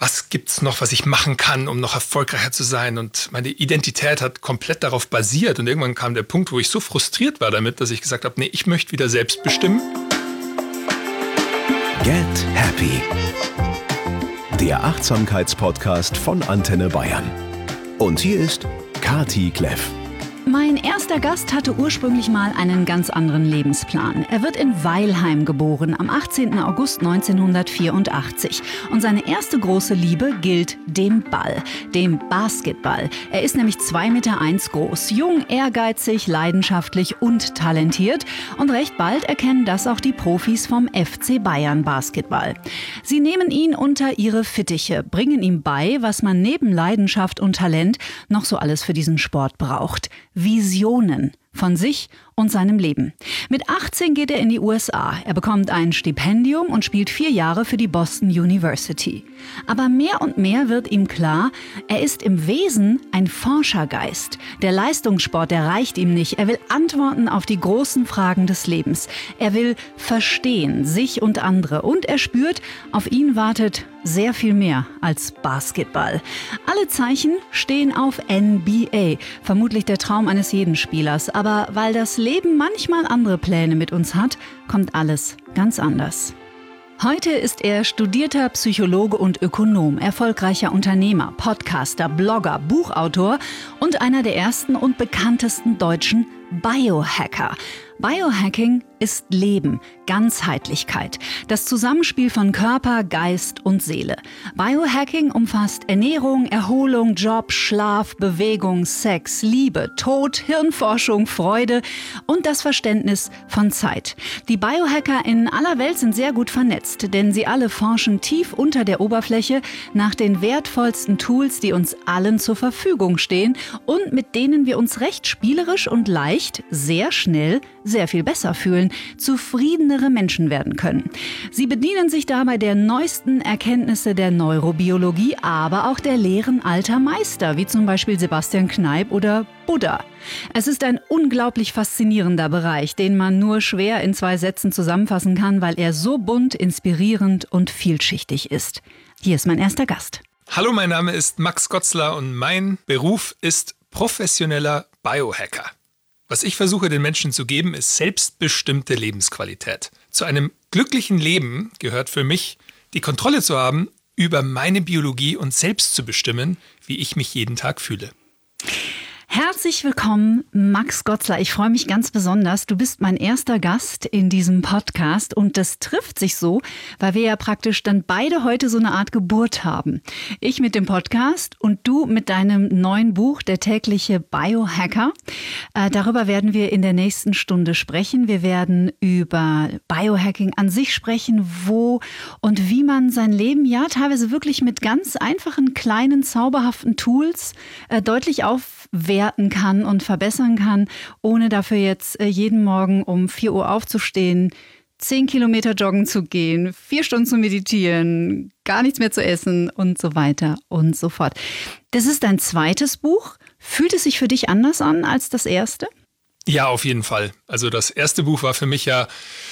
was gibt's noch, was ich machen kann, um noch erfolgreicher zu sein. Und meine Identität hat komplett darauf basiert. Und irgendwann kam der Punkt, wo ich so frustriert war damit, dass ich gesagt habe, nee, ich möchte wieder selbst bestimmen. Get Happy. Der Achtsamkeitspodcast von Antenne Bayern. Und hier ist Kati Kleff. Mein erster Gast hatte ursprünglich mal einen ganz anderen Lebensplan. Er wird in Weilheim geboren, am 18. August 1984. Und seine erste große Liebe gilt dem Ball, dem Basketball. Er ist nämlich 2,1 Meter groß, jung, ehrgeizig, leidenschaftlich und talentiert. Und recht bald erkennen das auch die Profis vom FC Bayern Basketball. Sie nehmen ihn unter ihre Fittiche, bringen ihm bei, was man neben Leidenschaft und Talent noch so alles für diesen Sport braucht. Visionen von sich und seinem Leben. Mit 18 geht er in die USA. Er bekommt ein Stipendium und spielt 4 Jahre für die Boston University. Aber mehr und mehr wird ihm klar, er ist im Wesen ein Forschergeist. Der Leistungssport, der reicht ihm nicht. Er will Antworten auf die großen Fragen des Lebens. Er will verstehen, sich und andere. Und er spürt, auf ihn wartet sehr viel mehr als Basketball. Alle Zeichen stehen auf NBA. Vermutlich der Traum eines jeden Spielers. Aber weil das Leben manchmal andere Pläne mit uns hat, kommt alles ganz anders. Heute ist er studierter Psychologe und Ökonom, erfolgreicher Unternehmer, Podcaster, Blogger, Buchautor und einer der ersten und bekanntesten deutschen Biohacker. Biohacking ist Leben, Ganzheitlichkeit, das Zusammenspiel von Körper, Geist und Seele. Biohacking umfasst Ernährung, Erholung, Job, Schlaf, Bewegung, Sex, Liebe, Tod, Hirnforschung, Freude und das Verständnis von Zeit. Die Biohacker in aller Welt sind sehr gut vernetzt, denn sie alle forschen tief unter der Oberfläche nach den wertvollsten Tools, die uns allen zur Verfügung stehen und mit denen wir uns recht spielerisch und leicht, sehr schnell, sehr viel besser fühlen, zufriedenere Menschen werden können. Sie bedienen sich dabei der neuesten Erkenntnisse der Neurobiologie, aber auch der Lehren alter Meister, wie zum Beispiel Sebastian Kneipp oder Buddha. Es ist ein unglaublich faszinierender Bereich, den man nur schwer in 2 Sätzen zusammenfassen kann, weil er so bunt, inspirierend und vielschichtig ist. Hier ist mein erster Gast. Hallo, mein Name ist Max Gotzler und mein Beruf ist professioneller Biohacker. Was ich versuche, den Menschen zu geben, ist selbstbestimmte Lebensqualität. Zu einem glücklichen Leben gehört für mich, die Kontrolle zu haben über meine Biologie und selbst zu bestimmen, wie ich mich jeden Tag fühle. Herzlich willkommen, Max Gotzler. Ich freue mich ganz besonders. Du bist mein erster Gast in diesem Podcast und das trifft sich so, weil wir ja praktisch dann beide heute so eine Art Geburt haben. Ich mit dem Podcast und du mit deinem neuen Buch, Der tägliche Biohacker. Darüber werden wir in der nächsten Stunde sprechen. Wir werden über Biohacking an sich sprechen, wo und wie man sein Leben ja teilweise wirklich mit ganz einfachen, kleinen, zauberhaften Tools deutlich aufwerten kann und verbessern kann, ohne dafür jetzt jeden Morgen um 4 Uhr aufzustehen, 10 Kilometer joggen zu gehen, 4 Stunden zu meditieren, gar nichts mehr zu essen und so weiter und so fort. Das ist dein zweites Buch. Fühlt es sich für dich anders an als das erste? Ja, auf jeden Fall. Also das erste Buch war für mich ja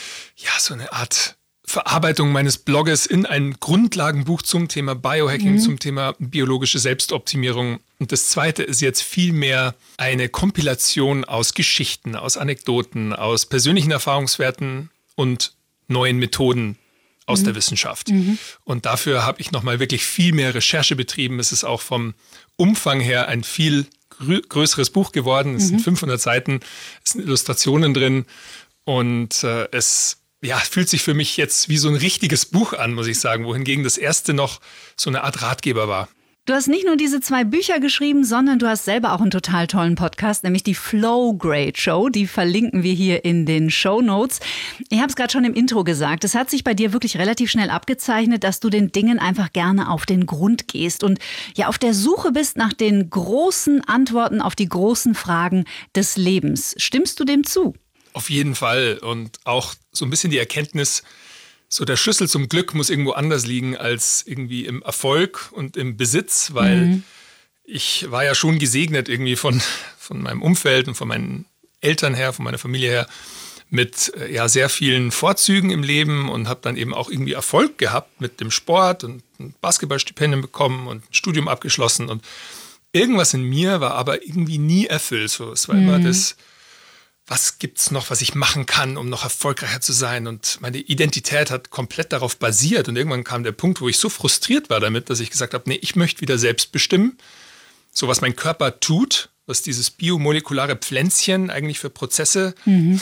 so eine Art Verarbeitung meines Bloges in ein Grundlagenbuch zum Thema Biohacking, zum Thema biologische Selbstoptimierung. Und das zweite ist jetzt vielmehr eine Kompilation aus Geschichten, aus Anekdoten, aus persönlichen Erfahrungswerten und neuen Methoden aus der Wissenschaft. Und dafür habe ich nochmal wirklich viel mehr Recherche betrieben. Es ist auch vom Umfang her ein viel größeres Buch geworden. Es sind 500 Seiten, es sind Illustrationen drin und es fühlt sich für mich jetzt wie so ein richtiges Buch an, muss ich sagen, wohingegen das erste noch so eine Art Ratgeber war. Du hast nicht nur diese 2 Bücher geschrieben, sondern du hast selber auch einen total tollen Podcast, nämlich die Flow Grade Show. Die verlinken wir hier in den Shownotes. Ich habe es gerade schon im Intro gesagt. Es hat sich bei dir wirklich relativ schnell abgezeichnet, dass du den Dingen einfach gerne auf den Grund gehst und ja auf der Suche bist nach den großen Antworten auf die großen Fragen des Lebens. Stimmst du dem zu? Auf jeden Fall. Und auch so ein bisschen die Erkenntnis, so der Schlüssel zum Glück muss irgendwo anders liegen als irgendwie im Erfolg und im Besitz, weil ich war ja schon gesegnet irgendwie von meinem Umfeld und von meinen Eltern her, von meiner Familie her, mit sehr vielen Vorzügen im Leben und habe dann eben auch irgendwie Erfolg gehabt mit dem Sport und ein Basketballstipendium bekommen und ein Studium abgeschlossen. Und irgendwas in mir war aber irgendwie nie erfüllt. So, es war immer das, was gibt's noch, was ich machen kann, um noch erfolgreicher zu sein? Und meine Identität hat komplett darauf basiert. Und irgendwann kam der Punkt, wo ich so frustriert war damit, dass ich gesagt habe, nee, ich möchte wieder selbst bestimmen, so was mein Körper tut, was dieses biomolekulare Pflänzchen eigentlich für Prozesse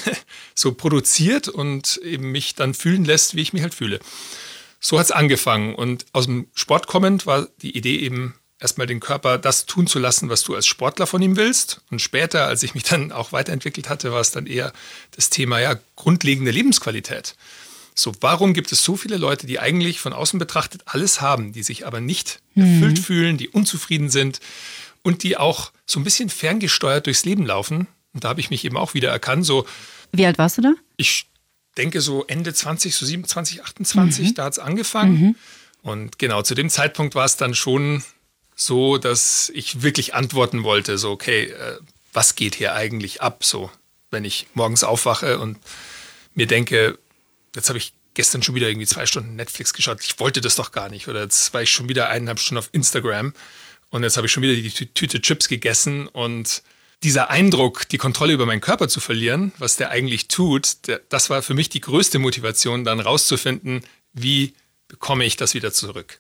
so produziert und eben mich dann fühlen lässt, wie ich mich halt fühle. So hat es angefangen. Und aus dem Sport kommend war die Idee eben, erstmal den Körper das tun zu lassen, was du als Sportler von ihm willst. Und später, als ich mich dann auch weiterentwickelt hatte, war es dann eher das Thema grundlegende Lebensqualität. So, warum gibt es so viele Leute, die eigentlich von außen betrachtet alles haben, die sich aber nicht erfüllt fühlen, die unzufrieden sind und die auch so ein bisschen ferngesteuert durchs Leben laufen? Und da habe ich mich eben auch wieder erkannt. So, wie alt warst du da? Ich denke so Ende 20, so 27, 28, da hat es angefangen. Und genau zu dem Zeitpunkt war es dann schon so, dass ich wirklich antworten wollte, so okay, was geht hier eigentlich ab? So, wenn ich morgens aufwache und mir denke, jetzt habe ich gestern schon wieder irgendwie 2 Stunden Netflix geschaut, ich wollte das doch gar nicht. Oder jetzt war ich schon wieder 1,5 Stunden auf Instagram und jetzt habe ich schon wieder die Tüte Chips gegessen. Und dieser Eindruck, die Kontrolle über meinen Körper zu verlieren, was der eigentlich tut, das war für mich die größte Motivation, dann rauszufinden, wie bekomme ich das wieder zurück.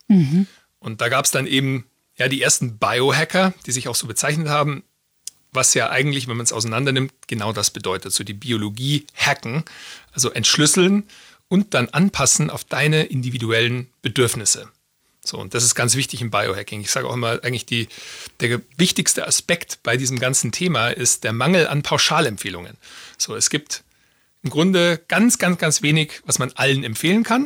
Und da gab es dann eben die ersten Biohacker, die sich auch so bezeichnet haben, was ja eigentlich, wenn man es auseinander nimmt, genau das bedeutet. So die Biologie hacken, also entschlüsseln und dann anpassen auf deine individuellen Bedürfnisse. So, und das ist ganz wichtig im Biohacking. Ich sage auch immer, eigentlich der wichtigste Aspekt bei diesem ganzen Thema ist der Mangel an Pauschalempfehlungen. So, es gibt im Grunde ganz, ganz, ganz wenig, was man allen empfehlen kann,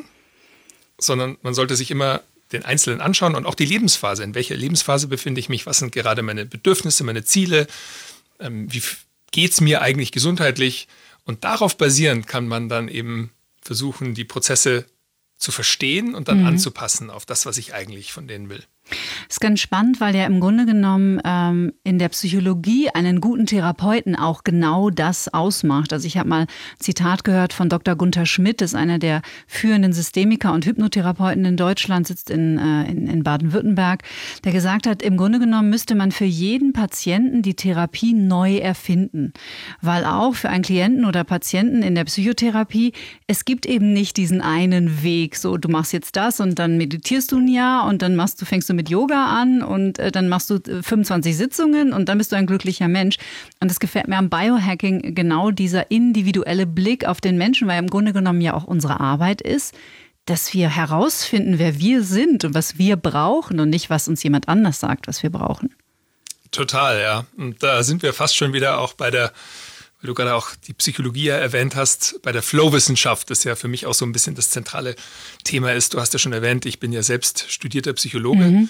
sondern man sollte sich immer den Einzelnen anschauen und auch die Lebensphase. In welcher Lebensphase befinde ich mich? Was sind gerade meine Bedürfnisse, meine Ziele? Wie geht es mir eigentlich gesundheitlich? Und darauf basierend kann man dann eben versuchen, die Prozesse zu verstehen und dann anzupassen auf das, was ich eigentlich von denen will. Das ist ganz spannend, weil ja im Grunde genommen in der Psychologie einen guten Therapeuten auch genau das ausmacht. Also ich habe mal ein Zitat gehört von Dr. Gunther Schmidt, das ist einer der führenden Systemiker und Hypnotherapeuten in Deutschland, sitzt in Baden-Württemberg, der gesagt hat, im Grunde genommen müsste man für jeden Patienten die Therapie neu erfinden. Weil auch für einen Klienten oder Patienten in der Psychotherapie, es gibt eben nicht diesen einen Weg, so du machst jetzt das und dann meditierst du ein Jahr und dann fängst du mit Yoga an und dann machst du 25 Sitzungen und dann bist du ein glücklicher Mensch. Und das gefällt mir am Biohacking genau dieser individuelle Blick auf den Menschen, weil im Grunde genommen ja auch unsere Arbeit ist, dass wir herausfinden, wer wir sind und was wir brauchen und nicht, was uns jemand anders sagt, was wir brauchen. Total, ja. Und da sind wir fast schon wieder auch bei der, weil du gerade auch die Psychologie ja erwähnt hast, bei der Flow-Wissenschaft, das ja für mich auch so ein bisschen das zentrale Thema ist. Du hast ja schon erwähnt, ich bin ja selbst studierter Psychologe.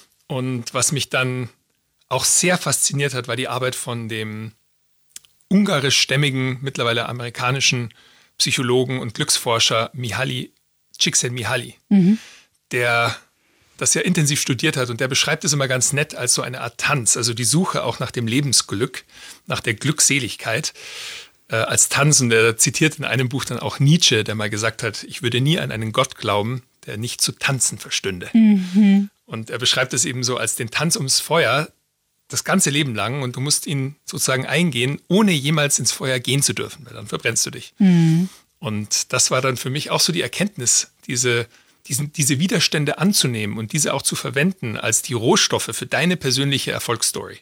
Und was mich dann auch sehr fasziniert hat, war die Arbeit von dem ungarischstämmigen, mittlerweile amerikanischen Psychologen und Glücksforscher Csikszentmihalyi, der das ja intensiv studiert hat. Und der beschreibt es immer ganz nett als so eine Art Tanz, also die Suche auch nach dem Lebensglück, nach der Glückseligkeit als Tanz. Und er zitiert in einem Buch dann auch Nietzsche, der mal gesagt hat, ich würde nie an einen Gott glauben, der nicht zu tanzen verstünde. Und er beschreibt es eben so als den Tanz ums Feuer das ganze Leben lang und du musst ihn sozusagen eingehen, ohne jemals ins Feuer gehen zu dürfen, weil dann verbrennst du dich. Und das war dann für mich auch so die Erkenntnis, diese Widerstände anzunehmen und diese auch zu verwenden als die Rohstoffe für deine persönliche Erfolgsstory.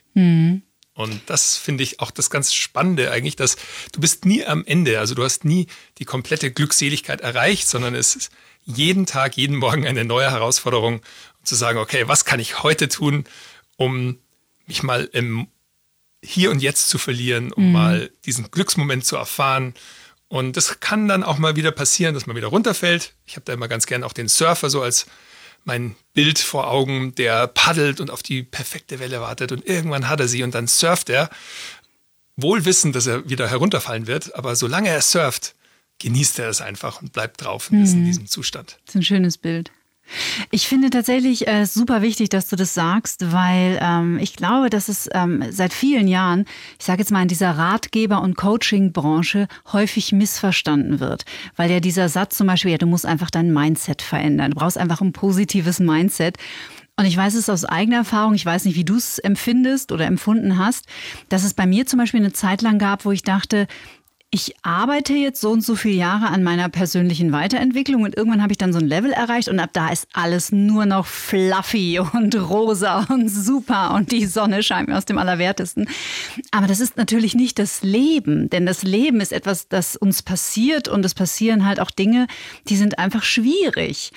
Und das finde ich auch das ganz Spannende eigentlich, dass du bist nie am Ende, also du hast nie die komplette Glückseligkeit erreicht, sondern es ist jeden Tag, jeden Morgen eine neue Herausforderung, um zu sagen, okay, was kann ich heute tun, um mich mal im Hier und Jetzt zu verlieren, um mal diesen Glücksmoment zu erfahren. Und das kann dann auch mal wieder passieren, dass man wieder runterfällt. Ich habe da immer ganz gerne auch den Surfer so als mein Bild vor Augen, der paddelt und auf die perfekte Welle wartet und irgendwann hat er sie und dann surft er, wohl wissend, dass er wieder herunterfallen wird, aber solange er surft, genießt er es einfach und bleibt drauf und ist in diesem Zustand. Das ist ein schönes Bild. Ich finde tatsächlich super wichtig, dass du das sagst, weil ich glaube, dass es seit vielen Jahren, ich sage jetzt mal in dieser Ratgeber- und Coaching-Branche häufig missverstanden wird. Weil ja dieser Satz zum Beispiel, ja, du musst einfach dein Mindset verändern. Du brauchst einfach ein positives Mindset. Und ich weiß es aus eigener Erfahrung, ich weiß nicht, wie du es empfindest oder empfunden hast, dass es bei mir zum Beispiel eine Zeit lang gab, wo ich dachte, ich arbeite jetzt so und so viele Jahre an meiner persönlichen Weiterentwicklung und irgendwann habe ich dann so ein Level erreicht und ab da ist alles nur noch fluffy und rosa und super und die Sonne scheint mir aus dem Allerwertesten. Aber das ist natürlich nicht das Leben, denn das Leben ist etwas, das uns passiert und es passieren halt auch Dinge, die sind einfach schwierig.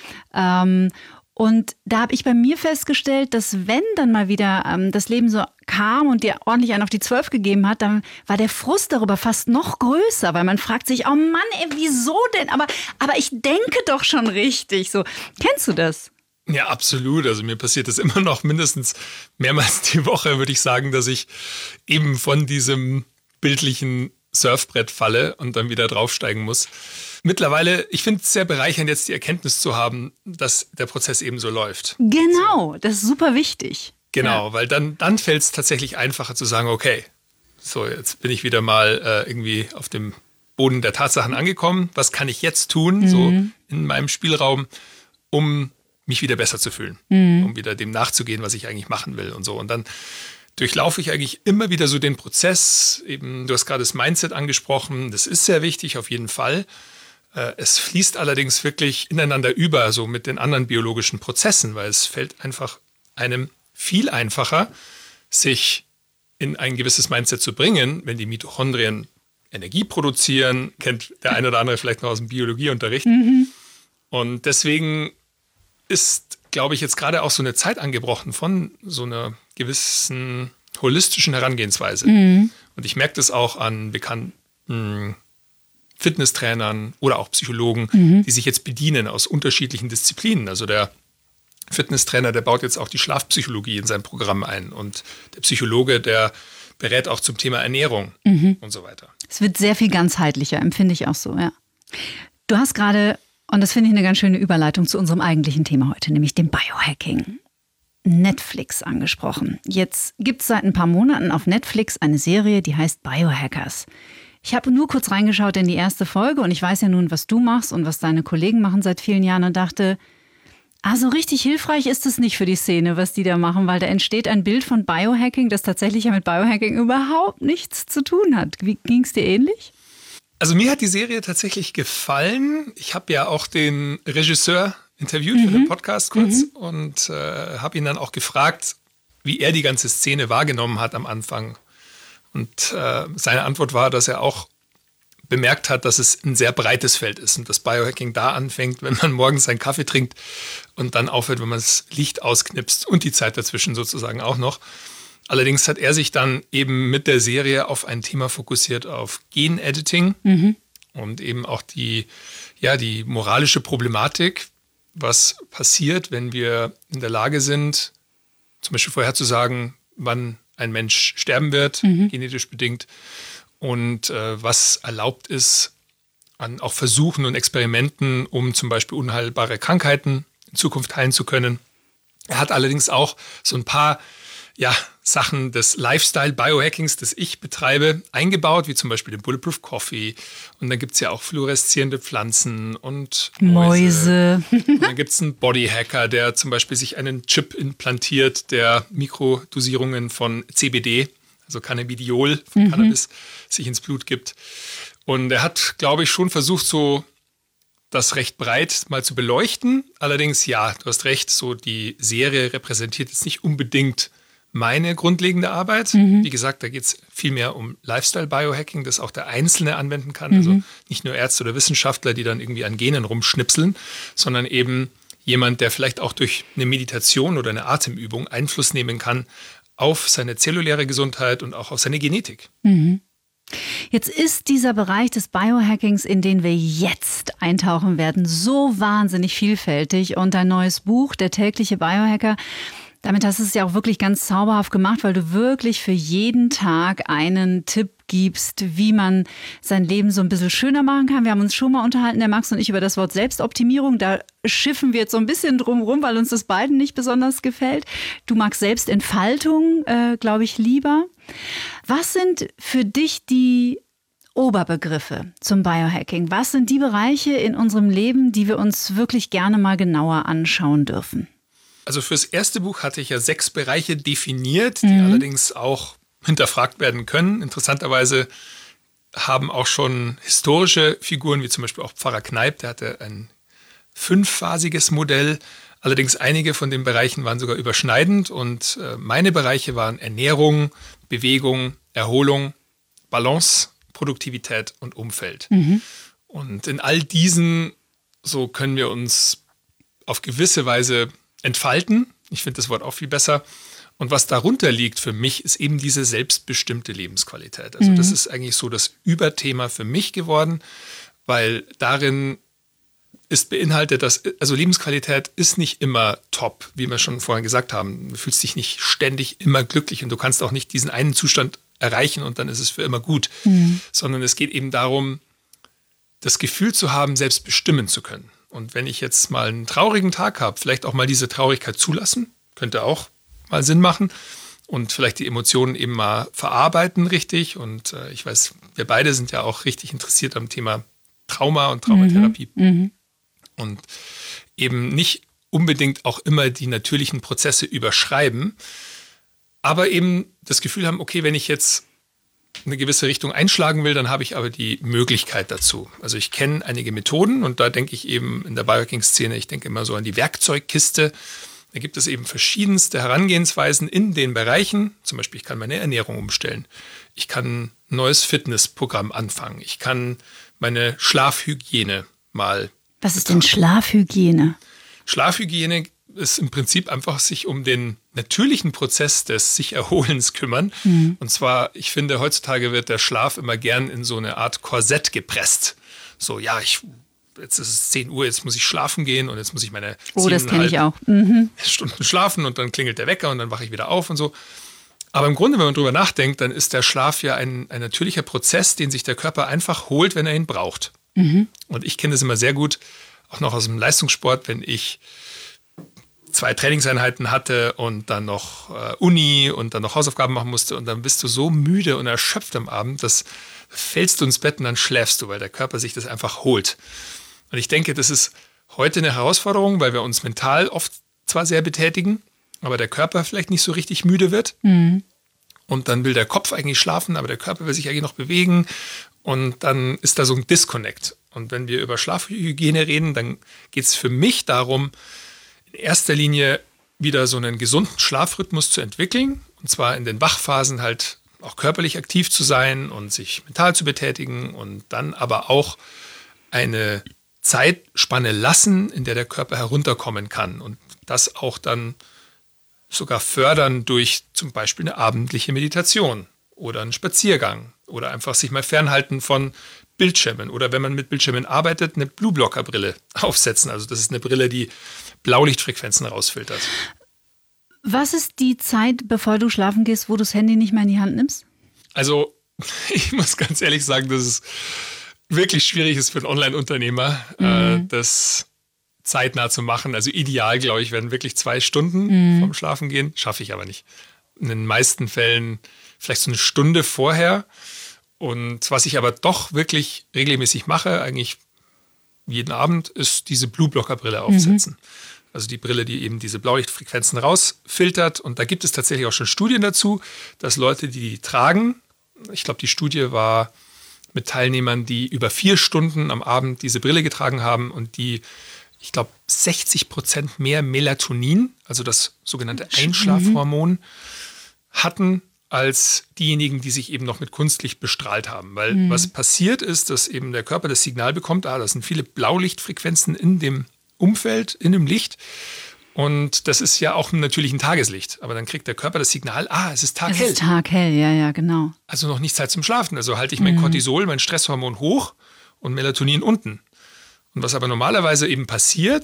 Und da habe ich bei mir festgestellt, dass wenn dann mal wieder das Leben so kam und dir ordentlich einen auf die 12 gegeben hat, dann war der Frust darüber fast noch größer, weil man fragt sich, oh Mann, ey, wieso denn? Aber ich denke doch schon richtig. So, kennst du das? Ja, absolut. Also mir passiert das immer noch mindestens mehrmals die Woche, würde ich sagen, dass ich eben von diesem bildlichen Surfbrett falle und dann wieder draufsteigen muss. Mittlerweile, ich finde es sehr bereichernd, jetzt die Erkenntnis zu haben, dass der Prozess eben so läuft. Genau, das ist super wichtig. Genau, ja. weil dann fällt es tatsächlich einfacher zu sagen, okay, so jetzt bin ich wieder mal irgendwie auf dem Boden der Tatsachen angekommen. Was kann ich jetzt tun, so in meinem Spielraum, um mich wieder besser zu fühlen, um wieder dem nachzugehen, was ich eigentlich machen will und so. Und dann durchlaufe ich eigentlich immer wieder so den Prozess. Eben, du hast gerade das Mindset angesprochen, das ist sehr wichtig auf jeden Fall. Es fließt allerdings wirklich ineinander über, so mit den anderen biologischen Prozessen, weil es fällt einfach einem viel einfacher, sich in ein gewisses Mindset zu bringen, wenn die Mitochondrien Energie produzieren, kennt der eine oder andere vielleicht noch aus dem Biologieunterricht. Und deswegen ist, glaube ich, jetzt gerade auch so eine Zeit angebrochen von so einer gewissen holistischen Herangehensweise. Und ich merke das auch an bekannten Fitnesstrainern oder auch Psychologen, die sich jetzt bedienen aus unterschiedlichen Disziplinen. Also der Fitnesstrainer, der baut jetzt auch die Schlafpsychologie in sein Programm ein. Und der Psychologe, der berät auch zum Thema Ernährung und so weiter. Es wird sehr viel ganzheitlicher, empfinde ich auch so, ja. Du hast gerade, und das finde ich eine ganz schöne Überleitung zu unserem eigentlichen Thema heute, nämlich dem Biohacking, Netflix angesprochen. Jetzt gibt es seit ein paar Monaten auf Netflix eine Serie, die heißt Biohackers. Ich habe nur kurz reingeschaut in die erste Folge und ich weiß ja nun, was du machst und was deine Kollegen machen seit vielen Jahren und dachte, so richtig hilfreich ist es nicht für die Szene, was die da machen, weil da entsteht ein Bild von Biohacking, das tatsächlich ja mit Biohacking überhaupt nichts zu tun hat. Wie ging es dir ähnlich? Also mir hat die Serie tatsächlich gefallen. Ich habe ja auch den Regisseur interviewt für den Podcast kurz und habe ihn dann auch gefragt, wie er die ganze Szene wahrgenommen hat am Anfang. Und seine Antwort war, dass er auch bemerkt hat, dass es ein sehr breites Feld ist und das Biohacking da anfängt, wenn man morgens seinen Kaffee trinkt und dann aufhört, wenn man das Licht ausknipst und die Zeit dazwischen sozusagen auch noch. Allerdings hat er sich dann eben mit der Serie auf ein Thema fokussiert, auf Gen-Editing und eben auch die moralische Problematik, was passiert, wenn wir in der Lage sind, zum Beispiel vorherzusagen, wann ein Mensch sterben wird, genetisch bedingt, und was erlaubt ist an auch Versuchen und Experimenten, um zum Beispiel unheilbare Krankheiten in Zukunft heilen zu können. Er hat allerdings auch so ein paar Sachen des Lifestyle-Biohackings, das ich betreibe, eingebaut, wie zum Beispiel den Bulletproof Coffee. Und dann gibt es ja auch fluoreszierende Pflanzen und Mäuse. Und dann gibt es einen Bodyhacker, der zum Beispiel sich einen Chip implantiert, der Mikrodosierungen von CBD, also Cannabidiol von Cannabis, sich ins Blut gibt. Und er hat, glaube ich, schon versucht, so das recht breit mal zu beleuchten. Allerdings, ja, du hast recht, so die Serie repräsentiert jetzt nicht unbedingt meine grundlegende Arbeit. Wie gesagt, da geht es viel mehr um Lifestyle-Biohacking, das auch der Einzelne anwenden kann. Also nicht nur Ärzte oder Wissenschaftler, die dann irgendwie an Genen rumschnipseln, sondern eben jemand, der vielleicht auch durch eine Meditation oder eine Atemübung Einfluss nehmen kann auf seine zelluläre Gesundheit und auch auf seine Genetik. Jetzt ist dieser Bereich des Biohackings, in den wir jetzt eintauchen werden, so wahnsinnig vielfältig. Und dein neues Buch, Der tägliche Biohacker, Damit hast du es ja auch wirklich ganz zauberhaft gemacht, weil du wirklich für jeden Tag einen Tipp gibst, wie man sein Leben so ein bisschen schöner machen kann. Wir haben uns schon mal unterhalten, der Max und ich, über das Wort Selbstoptimierung. Da schiffen wir jetzt so ein bisschen drum rum, weil uns das beiden nicht besonders gefällt. Du magst Selbstentfaltung, glaube ich, lieber. Was sind für dich die Oberbegriffe zum Biohacking? Was sind die Bereiche in unserem Leben, die wir uns wirklich gerne mal genauer anschauen dürfen? Also fürs erste Buch hatte ich ja 6 Bereiche definiert, die allerdings auch hinterfragt werden können. Interessanterweise haben auch schon historische Figuren, wie zum Beispiel auch Pfarrer Kneipp, der hatte ein 5-phasiges Modell. Allerdings einige von den Bereichen waren sogar überschneidend und meine Bereiche waren Ernährung, Bewegung, Erholung, Balance, Produktivität und Umfeld. Und in all diesen, so können wir uns auf gewisse Weise entfalten. Ich finde das Wort auch viel besser. Und was darunter liegt für mich, ist eben diese selbstbestimmte Lebensqualität. Also das ist eigentlich so das Überthema für mich geworden, weil darin ist beinhaltet, dass, also Lebensqualität ist nicht immer top, wie wir schon vorhin gesagt haben. Du fühlst dich nicht ständig immer glücklich und du kannst auch nicht diesen einen Zustand erreichen und dann ist es für immer gut. Sondern es geht eben darum, das Gefühl zu haben, selbst bestimmen zu können. Und wenn ich jetzt mal einen traurigen Tag habe, vielleicht auch mal diese Traurigkeit zulassen, könnte auch mal Sinn machen und vielleicht die Emotionen eben mal verarbeiten richtig. Und ich weiß, wir beide sind ja auch richtig interessiert am Thema Trauma und Traumatherapie. Und eben nicht unbedingt auch immer die natürlichen Prozesse überschreiben, aber eben das Gefühl haben, okay, wenn ich jetzt eine gewisse Richtung einschlagen will, dann habe ich aber die Möglichkeit dazu. Also ich kenne einige Methoden und da denke ich eben in der Biohacking-Szene, ich denke immer so an die Werkzeugkiste. Da gibt es eben verschiedenste Herangehensweisen in den Bereichen. Zum Beispiel, ich kann meine Ernährung umstellen. Ich kann ein neues Fitnessprogramm anfangen. Ich kann meine Schlafhygiene mal Was ist denn Schlafhygiene? Schlafhygiene ist im Prinzip einfach sich um den natürlichen Prozess des sich Erholens kümmern. Und zwar, ich finde, heutzutage wird der Schlaf immer gern in so eine Art Korsett gepresst. So, ja, jetzt ist es 10 Uhr, jetzt muss ich schlafen gehen und jetzt muss ich meine das kenne ich auch. Stunden schlafen und dann klingelt der Wecker und dann wache ich wieder auf und so. Aber im Grunde, wenn man drüber nachdenkt, dann ist der Schlaf ja ein natürlicher Prozess, den sich der Körper einfach holt, wenn er ihn braucht. Und ich kenne das immer sehr gut, auch noch aus dem Leistungssport, wenn ich 2 Trainingseinheiten hatte und dann noch Uni und dann noch Hausaufgaben machen musste und dann bist du so müde und erschöpft am Abend, dass fällst du ins Bett und dann schläfst du, weil der Körper sich das einfach holt. Und ich denke, das ist heute eine Herausforderung, weil wir uns mental oft zwar sehr betätigen, aber der Körper vielleicht nicht so richtig müde wird. Und dann will der Kopf eigentlich schlafen, aber der Körper will sich eigentlich noch bewegen. Und dann ist da so ein Disconnect. Und wenn wir über Schlafhygiene reden, dann geht es für mich darum, in erster Linie wieder so einen gesunden Schlafrhythmus zu entwickeln. Und zwar in den Wachphasen halt auch körperlich aktiv zu sein und sich mental zu betätigen und dann aber auch eine Zeitspanne lassen, in der der Körper herunterkommen kann. Und das auch dann sogar fördern durch zum Beispiel eine abendliche Meditation oder einen Spaziergang oder einfach sich mal fernhalten von Bildschirmen oder wenn man mit Bildschirmen arbeitet, eine Blueblocker-Brille aufsetzen. Also das ist eine Brille, die Blaulichtfrequenzen rausfiltert. Was ist die Zeit, bevor du schlafen gehst, wo du das Handy nicht mehr in die Hand nimmst? Also ich muss ganz ehrlich sagen, dass es wirklich schwierig ist für einen Online-Unternehmer, das zeitnah zu machen. Also ideal, glaube ich, werden wirklich 2 Stunden vorm Schlafen gehen. Schaffe ich aber nicht. In den meisten Fällen vielleicht so eine Stunde vorher. Und was ich aber doch wirklich regelmäßig mache, eigentlich jeden Abend, ist diese Blueblocker-Brille aufsetzen. Also die Brille, die eben diese Blaulichtfrequenzen rausfiltert. Und da gibt es tatsächlich auch schon Studien dazu, dass Leute, die tragen, ich glaube, die Studie war mit Teilnehmern, die über 4 Stunden am Abend diese Brille getragen haben und die, ich glaube, 60% mehr Melatonin, also das sogenannte Einschlafhormon, hatten als diejenigen, die sich eben noch mit Kunstlicht bestrahlt haben. Weil was passiert ist, dass eben der Körper das Signal bekommt, das sind viele Blaulichtfrequenzen in dem Umfeld, in dem Licht. Und das ist ja auch im natürlichen Tageslicht. Aber dann kriegt der Körper das Signal, es ist taghell. Es ist taghell, ja, genau. Also noch nicht Zeit zum Schlafen. Also halte ich mein Cortisol, mein Stresshormon hoch und Melatonin unten. Und was aber normalerweise eben passiert, und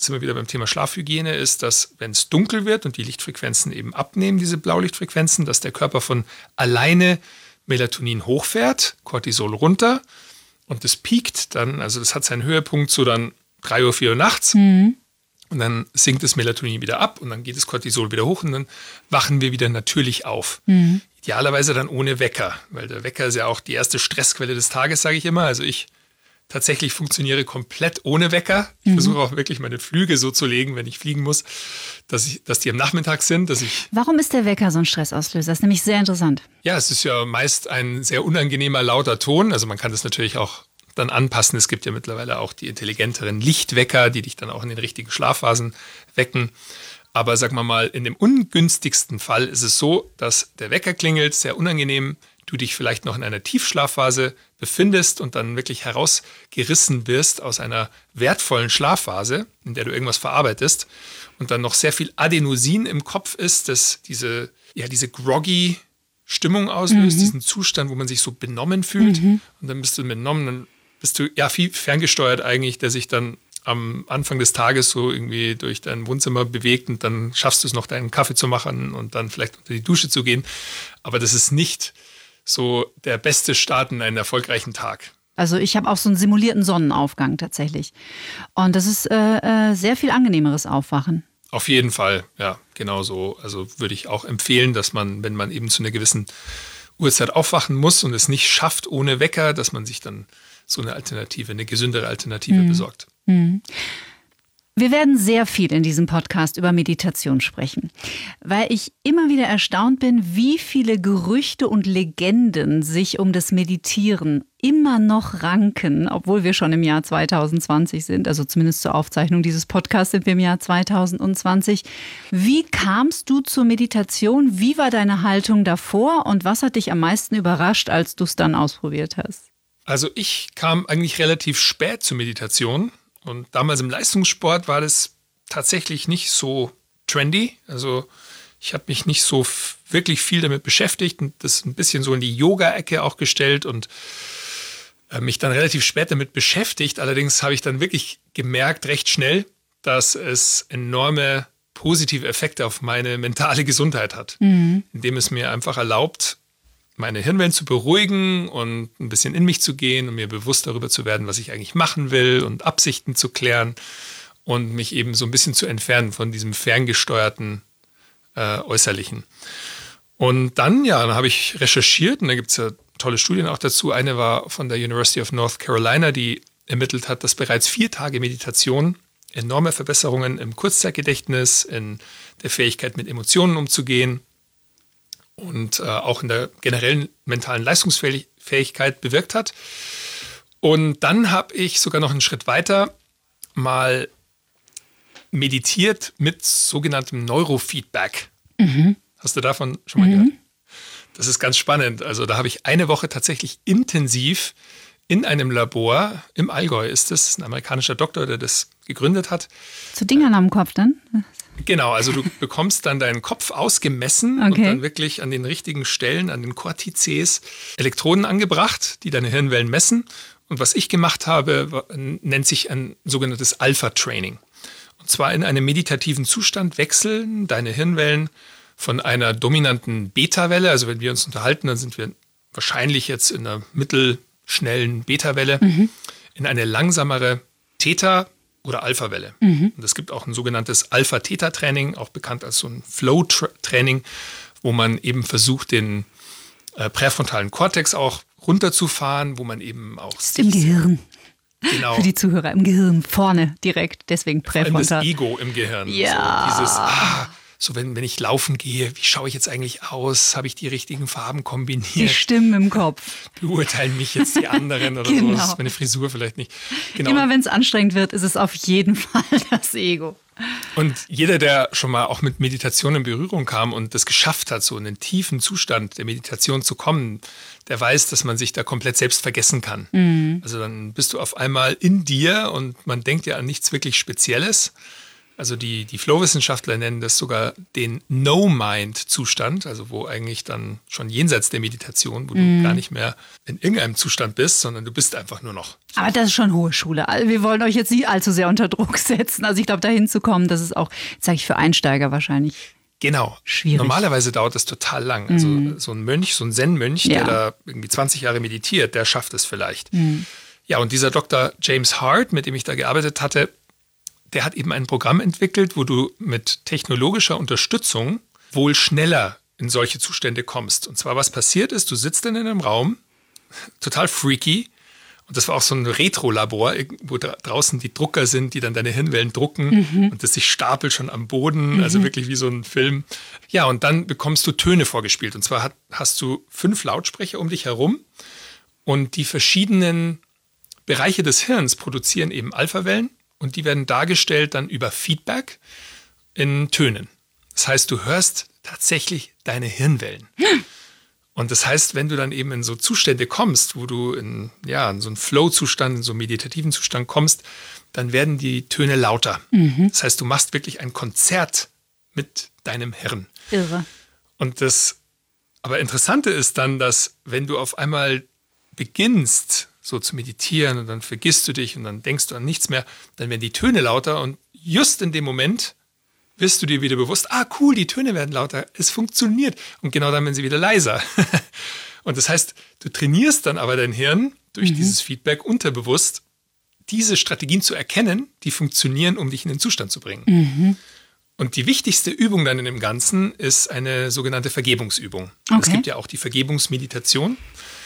sind wir wieder beim Thema Schlafhygiene, ist, dass wenn es dunkel wird und die Lichtfrequenzen eben abnehmen, diese Blaulichtfrequenzen, dass der Körper von alleine Melatonin hochfährt, Cortisol runter und das piekt dann, also das hat seinen Höhepunkt so dann 3 Uhr, 4 Uhr nachts und dann sinkt das Melatonin wieder ab und dann geht das Cortisol wieder hoch und dann wachen wir wieder natürlich auf. Idealerweise dann ohne Wecker, weil der Wecker ist ja auch die erste Stressquelle des Tages, sage ich immer. Also ich tatsächlich funktioniere komplett ohne Wecker. Ich versuche auch wirklich meine Flüge so zu legen, wenn ich fliegen muss, dass die am Nachmittag sind. Warum ist der Wecker so ein Stressauslöser? Das ist nämlich sehr interessant. Ja, es ist ja meist ein sehr unangenehmer, lauter Ton. Also man kann das natürlich auch dann anpassen. Es gibt ja mittlerweile auch die intelligenteren Lichtwecker, die dich dann auch in den richtigen Schlafphasen wecken. Aber sagen wir mal, in dem ungünstigsten Fall ist es so, dass der Wecker klingelt, sehr unangenehm, du dich vielleicht noch in einer Tiefschlafphase befindest und dann wirklich herausgerissen wirst aus einer wertvollen Schlafphase, in der du irgendwas verarbeitest und dann noch sehr viel Adenosin im Kopf ist, das diese groggy Stimmung auslöst, diesen Zustand, wo man sich so benommen fühlt und dann bist du benommen, dann bist du ja viel ferngesteuert eigentlich, der sich dann am Anfang des Tages so irgendwie durch dein Wohnzimmer bewegt und dann schaffst du es noch, deinen Kaffee zu machen und dann vielleicht unter die Dusche zu gehen. Aber das ist nicht so der beste Start in einen erfolgreichen Tag. Also ich habe auch so einen simulierten Sonnenaufgang tatsächlich. Und das ist sehr viel angenehmeres Aufwachen. Auf jeden Fall, ja, genau so. Also würde ich auch empfehlen, dass man, wenn man eben zu einer gewissen Uhrzeit aufwachen muss und es nicht schafft ohne Wecker, dass man sich dann so eine gesündere Alternative besorgt. Wir werden sehr viel in diesem Podcast über Meditation sprechen, weil ich immer wieder erstaunt bin, wie viele Gerüchte und Legenden sich um das Meditieren immer noch ranken, obwohl wir schon im Jahr 2020 sind, also zumindest zur Aufzeichnung dieses Podcasts sind wir im Jahr 2020. Wie kamst du zur Meditation? Wie war deine Haltung davor und was hat dich am meisten überrascht, als du es dann ausprobiert hast? Also ich kam eigentlich relativ spät zur Meditation. Und damals im Leistungssport war das tatsächlich nicht so trendy. Also ich habe mich nicht so wirklich viel damit beschäftigt und das ein bisschen so in die Yoga-Ecke auch gestellt und mich dann relativ spät damit beschäftigt. Allerdings habe ich dann wirklich gemerkt, recht schnell, dass es enorme positive Effekte auf meine mentale Gesundheit hat. Indem es mir einfach erlaubt, meine Hirnwellen zu beruhigen und ein bisschen in mich zu gehen und mir bewusst darüber zu werden, was ich eigentlich machen will und Absichten zu klären und mich eben so ein bisschen zu entfernen von diesem ferngesteuerten Äußerlichen. Und dann habe ich recherchiert und da gibt es ja tolle Studien auch dazu. Eine war von der University of North Carolina, die ermittelt hat, dass bereits 4 Tage Meditation enorme Verbesserungen im Kurzzeitgedächtnis, in der Fähigkeit mit Emotionen umzugehen und auch in der generellen mentalen Leistungsfähigkeit bewirkt hat. Und dann habe ich sogar noch einen Schritt weiter mal meditiert mit sogenanntem Neurofeedback. Hast du davon schon mal gehört? Das ist ganz spannend. Also da habe ich eine Woche tatsächlich intensiv in einem Labor, im Allgäu ist das, ein amerikanischer Doktor, der das gegründet hat. Zu Dingern am Kopf dann? Genau, also du bekommst dann deinen Kopf ausgemessen und dann wirklich an den richtigen Stellen, an den Kortizes, Elektroden angebracht, die deine Hirnwellen messen. Und was ich gemacht habe, nennt sich ein sogenanntes Alpha-Training. Und zwar in einem meditativen Zustand wechseln deine Hirnwellen von einer dominanten Beta-Welle, also wenn wir uns unterhalten, dann sind wir wahrscheinlich jetzt in einer mittelschnellen Beta-Welle, in eine langsamere Theta- oder Alpha-Welle. Und es gibt auch ein sogenanntes Alpha-Theta-Training, auch bekannt als so ein Flow-Training, wo man eben versucht, den präfrontalen Kortex auch runterzufahren, wo man eben auch... Das ist im Gehirn. Genau. Für die Zuhörer, im Gehirn, vorne direkt, deswegen präfrontal. Das Ego im Gehirn. Ja. So dieses, so wenn ich laufen gehe, wie schaue ich jetzt eigentlich aus? Habe ich die richtigen Farben kombiniert? Die Stimmen im Kopf. Beurteilen mich jetzt die anderen oder so? Das ist meine Frisur vielleicht nicht. Genau. Immer wenn es anstrengend wird, ist es auf jeden Fall das Ego. Und jeder, der schon mal auch mit Meditation in Berührung kam und das geschafft hat, so in einen tiefen Zustand der Meditation zu kommen, der weiß, dass man sich da komplett selbst vergessen kann. Also dann bist du auf einmal in dir und man denkt ja an nichts wirklich Spezielles. Also die Flow-Wissenschaftler nennen das sogar den No-Mind-Zustand, also wo eigentlich dann schon jenseits der Meditation, wo du gar nicht mehr in irgendeinem Zustand bist, sondern du bist einfach nur noch. Aber das ist schon hohe Schule. Wir wollen euch jetzt nicht allzu sehr unter Druck setzen. Also ich glaube, da hinzukommen, das ist auch, sage ich, für Einsteiger wahrscheinlich genau. Schwierig. Normalerweise dauert das total lang. Also so ein Mönch, so ein Zen-Mönch, der da irgendwie 20 Jahre meditiert, der schafft es vielleicht. Ja, und dieser Dr. James Hart, mit dem ich da gearbeitet hatte, der hat eben ein Programm entwickelt, wo du mit technologischer Unterstützung wohl schneller in solche Zustände kommst. Und zwar, was passiert ist, du sitzt dann in einem Raum, total freaky, und das war auch so ein Retro-Labor, wo draußen die Drucker sind, die dann deine Hirnwellen drucken und das sich stapelt schon am Boden, also wirklich wie so ein Film. Ja, und dann bekommst du Töne vorgespielt. Und zwar hast du 5 Lautsprecher um dich herum und die verschiedenen Bereiche des Hirns produzieren eben Alphawellen. Und die werden dargestellt dann über Feedback in Tönen. Das heißt, du hörst tatsächlich deine Hirnwellen. Und das heißt, wenn du dann eben in so Zustände kommst, wo du in so einen Flow-Zustand, in so einen meditativen Zustand kommst, dann werden die Töne lauter. Das heißt, du machst wirklich ein Konzert mit deinem Hirn. Irre. Und das aber Interessante ist dann, dass wenn du auf einmal beginnst, so zu meditieren und dann vergisst du dich und dann denkst du an nichts mehr, dann werden die Töne lauter und just in dem Moment wirst du dir wieder bewusst, cool, die Töne werden lauter, es funktioniert. Und genau dann werden sie wieder leiser. Und das heißt, du trainierst dann aber dein Hirn durch dieses Feedback unterbewusst, diese Strategien zu erkennen, die funktionieren, um dich in den Zustand zu bringen. Und die wichtigste Übung dann in dem Ganzen ist eine sogenannte Vergebungsübung. Okay. Es gibt ja auch die Vergebungsmeditation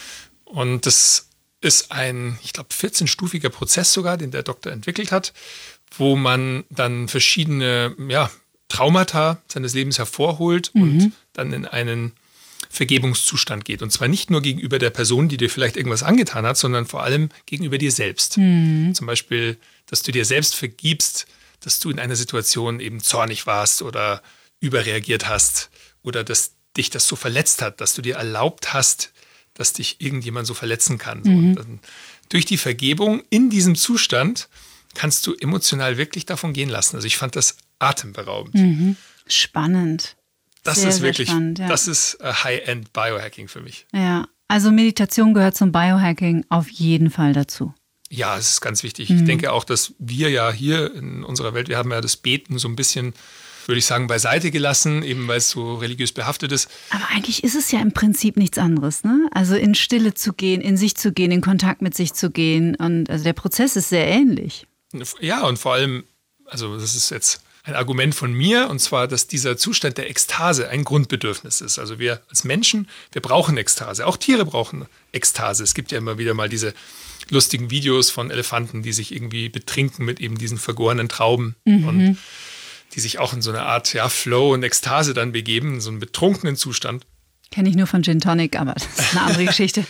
und das ist ein, ich glaube, 14-stufiger Prozess sogar, den der Doktor entwickelt hat, wo man dann verschiedene Traumata seines Lebens hervorholt und dann in einen Vergebungszustand geht. Und zwar nicht nur gegenüber der Person, die dir vielleicht irgendwas angetan hat, sondern vor allem gegenüber dir selbst. Zum Beispiel, dass du dir selbst vergibst, dass du in einer Situation eben zornig warst oder überreagiert hast oder dass dich das so verletzt hat, dass du dir erlaubt hast, dass dich irgendjemand so verletzen kann. Und dann, durch die Vergebung in diesem Zustand kannst du emotional wirklich davon gehen lassen. Also ich fand das atemberaubend. Spannend. Das ist wirklich, spannend, das ist High-End Biohacking für mich. Ja, also Meditation gehört zum Biohacking auf jeden Fall dazu. Ja, es ist ganz wichtig. Ich denke auch, dass wir ja hier in unserer Welt, wir haben ja das Beten so ein bisschen, würde ich sagen, beiseite gelassen, eben weil es so religiös behaftet ist. Aber eigentlich ist es ja im Prinzip nichts anderes, ne? Also in Stille zu gehen, in sich zu gehen, in Kontakt mit sich zu gehen. Und also der Prozess ist sehr ähnlich. Ja, und vor allem, also das ist jetzt ein Argument von mir, und zwar, dass dieser Zustand der Ekstase ein Grundbedürfnis ist. Also wir als Menschen, wir brauchen Ekstase. Auch Tiere brauchen Ekstase. Es gibt ja immer wieder mal diese lustigen Videos von Elefanten, die sich irgendwie betrinken mit eben diesen vergorenen Trauben und die sich auch in so eine Art Flow und Ekstase dann begeben, in so einen betrunkenen Zustand. Kenne ich nur von Gin Tonic, aber das ist eine andere Geschichte.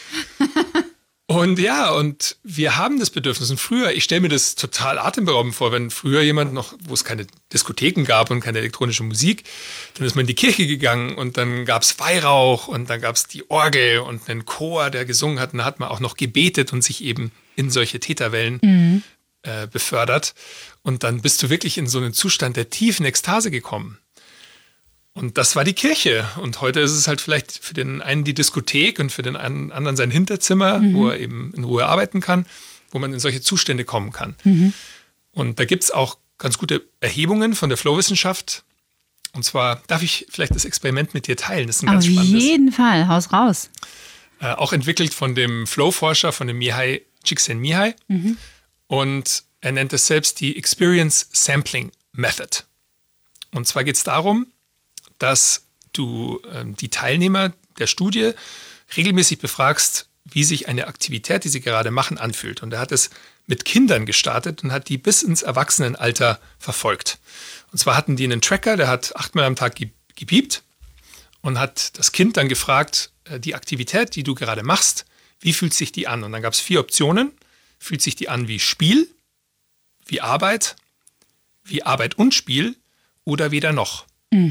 Und und wir haben das Bedürfnis. Und früher, ich stelle mir das total atemberaubend vor, wenn früher jemand noch, wo es keine Diskotheken gab und keine elektronische Musik, dann ist man in die Kirche gegangen und dann gab es Weihrauch und dann gab es die Orgel und einen Chor, der gesungen hat. Und da hat man auch noch gebetet und sich eben in solche Theta-Wellen befördert. Und dann bist du wirklich in so einen Zustand der tiefen Ekstase gekommen. Und das war die Kirche. Und heute ist es halt vielleicht für den einen die Diskothek und für den anderen sein Hinterzimmer, wo er eben in Ruhe arbeiten kann, wo man in solche Zustände kommen kann. Und da gibt es auch ganz gute Erhebungen von der Flow-Wissenschaft. Und zwar darf ich vielleicht das Experiment mit dir teilen. Das ist ein ganz spannendes. Auf jeden Fall, haus raus. Auch entwickelt von dem Flow-Forscher, von dem Mihaly Csikszentmihalyi. Und er nennt es selbst die Experience Sampling Method. Und zwar geht es darum, dass du die Teilnehmer der Studie regelmäßig befragst, wie sich eine Aktivität, die sie gerade machen, anfühlt. Und er hat es mit Kindern gestartet und hat die bis ins Erwachsenenalter verfolgt. Und zwar hatten die einen Tracker, der hat 8-mal am Tag gepiept und hat das Kind dann gefragt, die Aktivität, die du gerade machst, wie fühlt sich die an? Und dann gab es 4 Optionen. Fühlt sich die an wie Spiel, wie Arbeit und Spiel oder weder noch?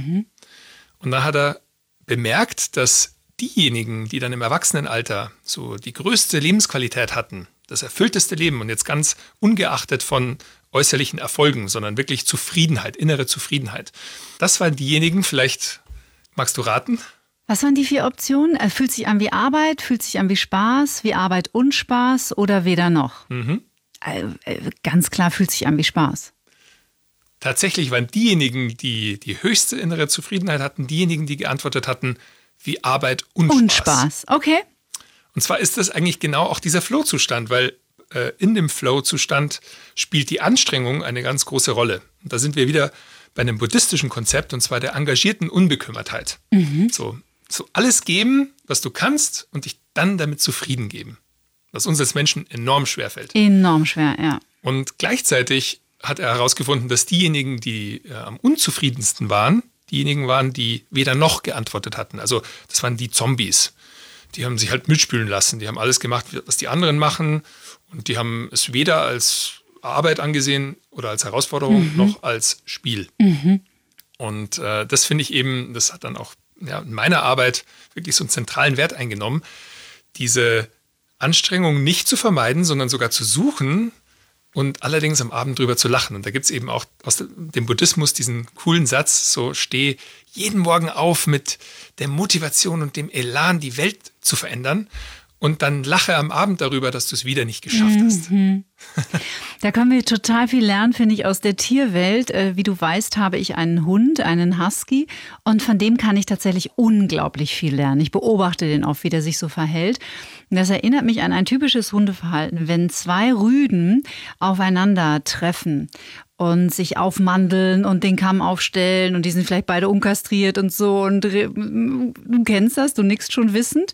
Und dann hat er bemerkt, dass diejenigen, die dann im Erwachsenenalter so die größte Lebensqualität hatten, das erfüllteste Leben und jetzt ganz ungeachtet von äußerlichen Erfolgen, sondern wirklich Zufriedenheit, innere Zufriedenheit. Das waren diejenigen, vielleicht magst du raten? Was waren die 4 Optionen? Fühlt sich an wie Arbeit, fühlt sich an wie Spaß, wie Arbeit und Spaß oder weder noch? Ganz klar fühlt sich an wie Spaß. Tatsächlich waren diejenigen, die die höchste innere Zufriedenheit hatten, diejenigen, die geantwortet hatten, wie Arbeit und Spaß. Okay. Und zwar ist das eigentlich genau auch dieser Flow-Zustand, weil in dem Flow-Zustand spielt die Anstrengung eine ganz große Rolle. Und da sind wir wieder bei einem buddhistischen Konzept, und zwar der engagierten Unbekümmertheit. So alles geben, was du kannst, und dich dann damit zufrieden geben. Was uns als Menschen enorm schwer fällt. Enorm schwer, ja. Und gleichzeitig hat er herausgefunden, dass diejenigen, die am unzufriedensten waren, diejenigen waren, die weder noch geantwortet hatten. Also das waren die Zombies. Die haben sich halt mitspülen lassen. Die haben alles gemacht, was die anderen machen. Und die haben es weder als Arbeit angesehen oder als Herausforderung noch als Spiel. Und das finde ich eben, das hat dann auch in meiner Arbeit wirklich so einen zentralen Wert eingenommen, diese Anstrengung nicht zu vermeiden, sondern sogar zu suchen und allerdings am Abend drüber zu lachen. Und da gibt es eben auch aus dem Buddhismus diesen coolen Satz, so steh jeden Morgen auf mit der Motivation und dem Elan, die Welt zu verändern. Und dann lache am Abend darüber, dass du es wieder nicht geschafft hast. Da können wir total viel lernen, finde ich, aus der Tierwelt. Wie du weißt, habe ich einen Hund, einen Husky. Und von dem kann ich tatsächlich unglaublich viel lernen. Ich beobachte den oft, wie der sich so verhält. Und das erinnert mich an ein typisches Hundeverhalten. Wenn 2 Rüden aufeinander treffen und sich aufmandeln und den Kamm aufstellen und die sind vielleicht beide unkastriert und so. Und du kennst das, du nickst schon wissend.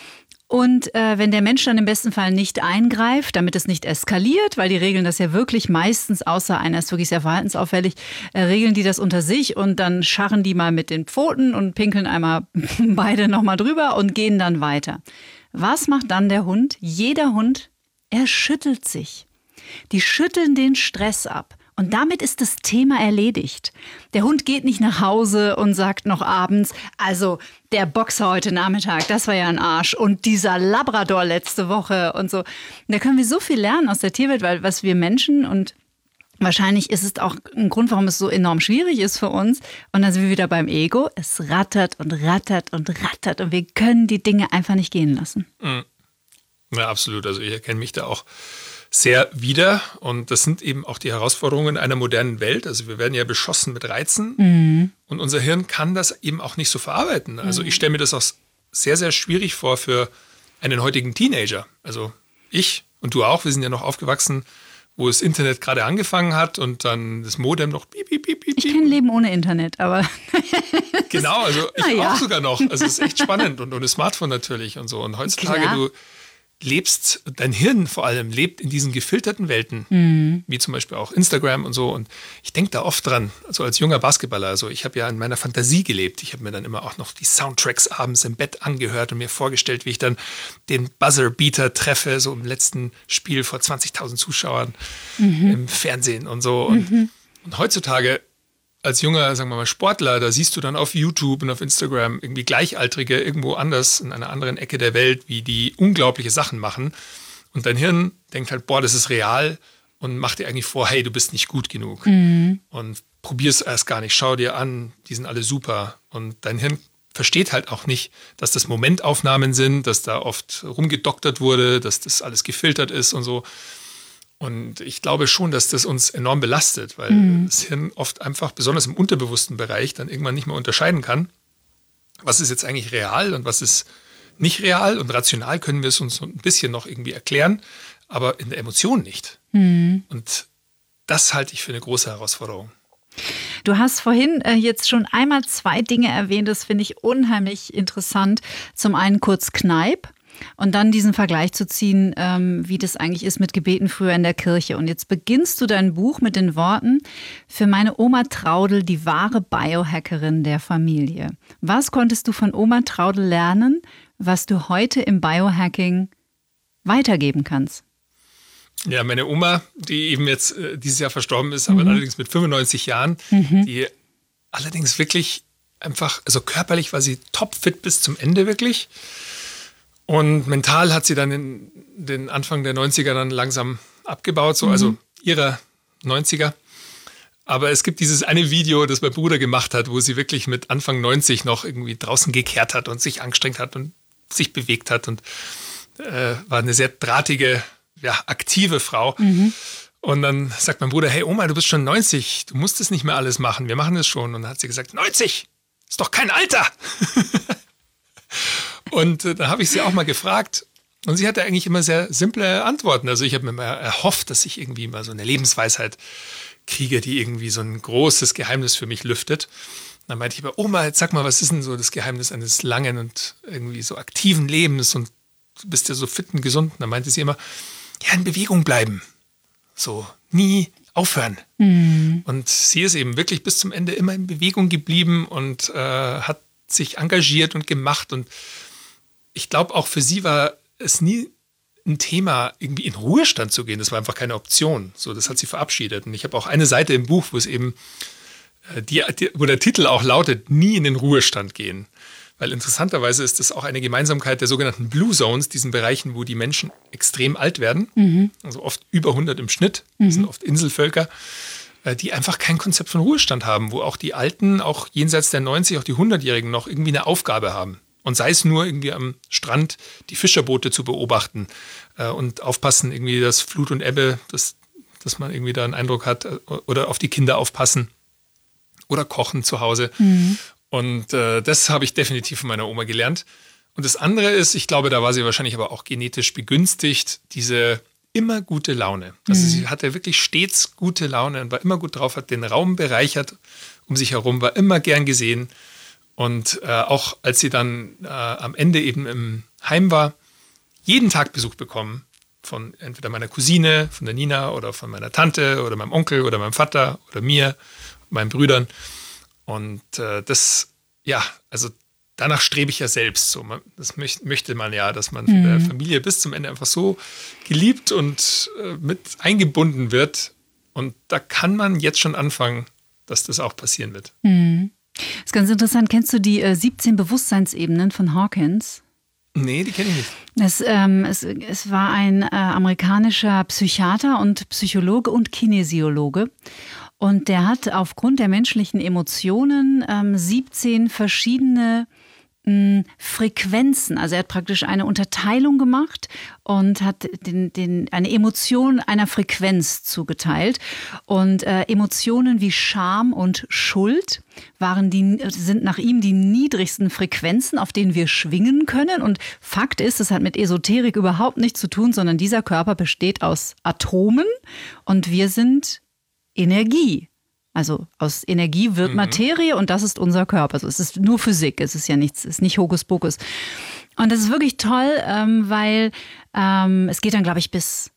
Und wenn der Mensch dann im besten Fall nicht eingreift, damit es nicht eskaliert, weil die regeln das ja wirklich meistens, außer einer ist wirklich sehr verhaltensauffällig, regeln die das unter sich und dann scharren die mal mit den Pfoten und pinkeln einmal beide nochmal drüber und gehen dann weiter. Was macht dann der Hund? Jeder Hund, er schüttelt sich. Die schütteln den Stress ab. Und damit ist das Thema erledigt. Der Hund geht nicht nach Hause und sagt noch abends, also der Boxer heute Nachmittag, das war ja ein Arsch. Und dieser Labrador letzte Woche und so. Und da können wir so viel lernen aus der Tierwelt, weil was wir Menschen, und wahrscheinlich ist es auch ein Grund, warum es so enorm schwierig ist für uns. Und dann sind wir wieder beim Ego. Es rattert und rattert und rattert und wir können die Dinge einfach nicht gehen lassen. Ja, absolut. Also ich erkenne mich da auch sehr wieder. Und das sind eben auch die Herausforderungen einer modernen Welt. Also wir werden ja beschossen mit Reizen und unser Hirn kann das eben auch nicht so verarbeiten. Also ich stelle mir das auch sehr, sehr schwierig vor für einen heutigen Teenager. Also ich und du auch, wir sind ja noch aufgewachsen, wo das Internet gerade angefangen hat und dann das Modem noch piep, piep, piep, piep. Ich kenne Leben ohne Internet, aber... Genau, also ich auch sogar noch. Also es ist echt spannend und das Smartphone natürlich und so. Und heutzutage, Klar. du lebst, dein Hirn vor allem lebt in diesen gefilterten Welten, wie zum Beispiel auch Instagram und so. Und ich denke da oft dran, also als junger Basketballer, also ich habe ja in meiner Fantasie gelebt. Ich habe mir dann immer auch noch die Soundtracks abends im Bett angehört und mir vorgestellt, wie ich dann den Buzzer-Beater treffe, so im letzten Spiel vor 20.000 Zuschauern im Fernsehen und so. Und heutzutage als junger, sagen wir mal, Sportler, da siehst du dann auf YouTube und auf Instagram irgendwie Gleichaltrige irgendwo anders, in einer anderen Ecke der Welt, wie die unglaubliche Sachen machen. Und dein Hirn denkt halt, boah, das ist real und macht dir eigentlich vor, hey, du bist nicht gut genug. Und probier es erst gar nicht, schau dir an, die sind alle super. Und dein Hirn versteht halt auch nicht, dass das Momentaufnahmen sind, dass da oft rumgedoktert wurde, dass das alles gefiltert ist und so. Und ich glaube schon, dass das uns enorm belastet, weil das Hirn oft einfach, besonders im unterbewussten Bereich, dann irgendwann nicht mehr unterscheiden kann, was ist jetzt eigentlich real und was ist nicht real. Und rational können wir es uns ein bisschen noch irgendwie erklären, aber in der Emotion nicht. Und das halte ich für eine große Herausforderung. Du hast vorhin jetzt schon einmal 2 Dinge erwähnt, das finde ich unheimlich interessant. Zum einen kurz Kneipp. Und dann diesen Vergleich zu ziehen, wie das eigentlich ist mit Gebeten früher in der Kirche. Und jetzt beginnst du dein Buch mit den Worten: Für meine Oma Traudel, die wahre Biohackerin der Familie. Was konntest du von Oma Traudel lernen, was du heute im Biohacking weitergeben kannst? Ja, meine Oma, die eben jetzt dieses Jahr verstorben ist, aber allerdings mit 95 Jahren, die allerdings wirklich einfach, also körperlich war sie topfit bis zum Ende wirklich. Und mental hat sie dann in den Anfang der 90er dann langsam abgebaut, so, also ihrer 90er. Aber es gibt dieses eine Video, das mein Bruder gemacht hat, wo sie wirklich mit Anfang 90 noch irgendwie draußen gekehrt hat und sich angestrengt hat und sich bewegt hat und war eine sehr drahtige, aktive Frau. Und dann sagt mein Bruder, hey Oma, du bist schon 90, du musst das nicht mehr alles machen, wir machen das schon. Und dann hat sie gesagt, 90, ist doch kein Alter. Und da habe ich sie auch mal gefragt. Und sie hatte eigentlich immer sehr simple Antworten. Also ich habe mir immer erhofft, dass ich irgendwie mal so eine Lebensweisheit kriege, die irgendwie so ein großes Geheimnis für mich lüftet. Dann meinte ich aber, Oma, jetzt sag mal, was ist denn so das Geheimnis eines langen und irgendwie so aktiven Lebens und du bist ja so fit und gesund. Und dann meinte sie immer, ja, in Bewegung bleiben. So, nie aufhören. Und sie ist eben wirklich bis zum Ende immer in Bewegung geblieben und hat sich engagiert und gemacht. Und ich glaube, auch für sie war es nie ein Thema, irgendwie in Ruhestand zu gehen. Das war einfach keine Option. So, das hat sie verabschiedet. Und ich habe auch eine Seite im Buch, wo es eben, wo der Titel auch lautet, nie in den Ruhestand gehen. Weil interessanterweise ist das auch eine Gemeinsamkeit der sogenannten Blue Zones, diesen Bereichen, wo die Menschen extrem alt werden, also oft über 100 im Schnitt, das sind oft Inselvölker, die einfach kein Konzept von Ruhestand haben, wo auch die Alten, auch jenseits der 90, auch die 100-Jährigen noch irgendwie eine Aufgabe haben. Und sei es nur irgendwie am Strand die Fischerboote zu beobachten und aufpassen, irgendwie das Flut und Ebbe, dass man irgendwie da einen Eindruck hat, oder auf die Kinder aufpassen oder kochen zu Hause. Und das habe ich definitiv von meiner Oma gelernt. Und das andere ist, ich glaube, da war sie wahrscheinlich aber auch genetisch begünstigt, diese immer gute Laune. Also sie hatte wirklich stets gute Laune und war immer gut drauf, hat den Raum bereichert um sich herum, war immer gern gesehen. Und auch als sie dann am Ende eben im Heim war, jeden Tag Besuch bekommen von entweder meiner Cousine, von der Nina oder von meiner Tante oder meinem Onkel oder meinem Vater oder mir, meinen Brüdern. Und also danach strebe ich ja selbst. So, das möchte man ja, dass man von der Familie bis zum Ende einfach so geliebt und mit eingebunden wird. Und da kann man jetzt schon anfangen, dass das auch passieren wird. Das ist ganz interessant. Kennst du die 17 Bewusstseinsebenen von Hawkins? Nee, die kenne ich nicht. Es war ein amerikanischer Psychiater und Psychologe und Kinesiologe. Und der hat aufgrund der menschlichen Emotionen 17 verschiedene Frequenzen, also er hat praktisch eine Unterteilung gemacht und hat eine Emotion einer Frequenz zugeteilt. Und Emotionen wie Scham und Schuld sind nach ihm die niedrigsten Frequenzen, auf denen wir schwingen können. Und Fakt ist, es hat mit Esoterik überhaupt nichts zu tun, sondern dieser Körper besteht aus Atomen und wir sind Energie. Also aus Energie wird Materie und das ist unser Körper. Also es ist nur Physik, es ist ja nichts, es ist nicht Hokuspokus. Und das ist wirklich toll, weil es geht dann, glaube ich, bis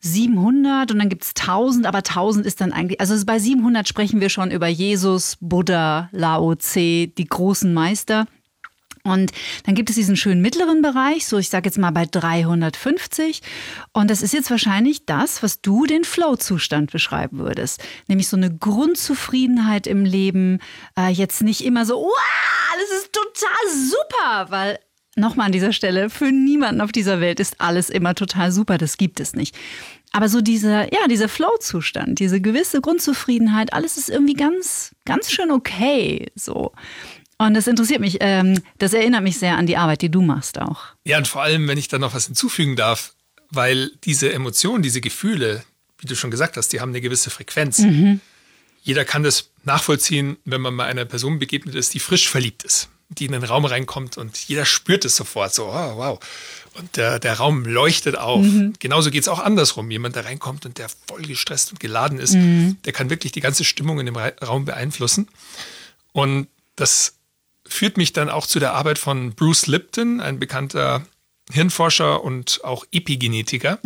700 und dann gibt es 1000, aber 1000 ist dann eigentlich, also bei 700 sprechen wir schon über Jesus, Buddha, Lao Tse, die großen Meister. Und dann gibt es diesen schönen mittleren Bereich, so ich sage jetzt mal bei 350. Und das ist jetzt wahrscheinlich das, was du den Flow-Zustand beschreiben würdest. Nämlich so eine Grundzufriedenheit im Leben. Jetzt nicht immer so, wow, das ist total super. Weil, nochmal an dieser Stelle, für niemanden auf dieser Welt ist alles immer total super. Das gibt es nicht. Aber so dieser Flow-Zustand, diese gewisse Grundzufriedenheit, alles ist irgendwie ganz, ganz schön okay, so. Und das interessiert mich, das erinnert mich sehr an die Arbeit, die du machst auch. Ja, und vor allem, wenn ich da noch was hinzufügen darf, weil diese Emotionen, diese Gefühle, wie du schon gesagt hast, die haben eine gewisse Frequenz. Jeder kann das nachvollziehen, wenn man mal einer Person begegnet ist, die frisch verliebt ist, die in den Raum reinkommt und jeder spürt es sofort so, oh, wow. Und der Raum leuchtet auf. Genauso geht es auch andersrum. Jemand, der reinkommt und der voll gestresst und geladen ist, der kann wirklich die ganze Stimmung in dem Raum beeinflussen. Und das führt mich dann auch zu der Arbeit von Bruce Lipton, ein bekannter Hirnforscher und auch Epigenetiker,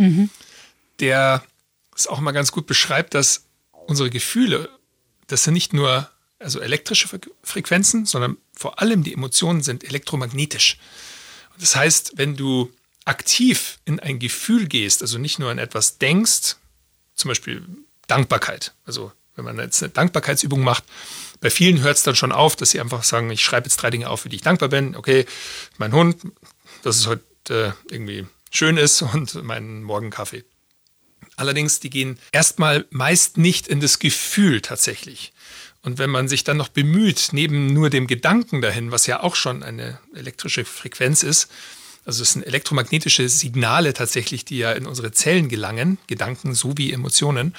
der es auch mal ganz gut beschreibt, dass unsere Gefühle, das sind nicht nur elektrische Frequenzen, sondern vor allem die Emotionen sind elektromagnetisch. Das heißt, wenn du aktiv in ein Gefühl gehst, also nicht nur an etwas denkst, zum Beispiel Dankbarkeit, also wenn man jetzt eine Dankbarkeitsübung macht, bei vielen hört es dann schon auf, dass sie einfach sagen, ich schreibe jetzt 3 Dinge auf, für die ich dankbar bin. Okay, mein Hund, dass es heute irgendwie schön ist und meinen Morgenkaffee. Allerdings, die gehen erstmal meist nicht in das Gefühl tatsächlich. Und wenn man sich dann noch bemüht, neben nur dem Gedanken dahin, was ja auch schon eine elektrische Frequenz ist, also es sind elektromagnetische Signale tatsächlich, die ja in unsere Zellen gelangen, Gedanken sowie Emotionen,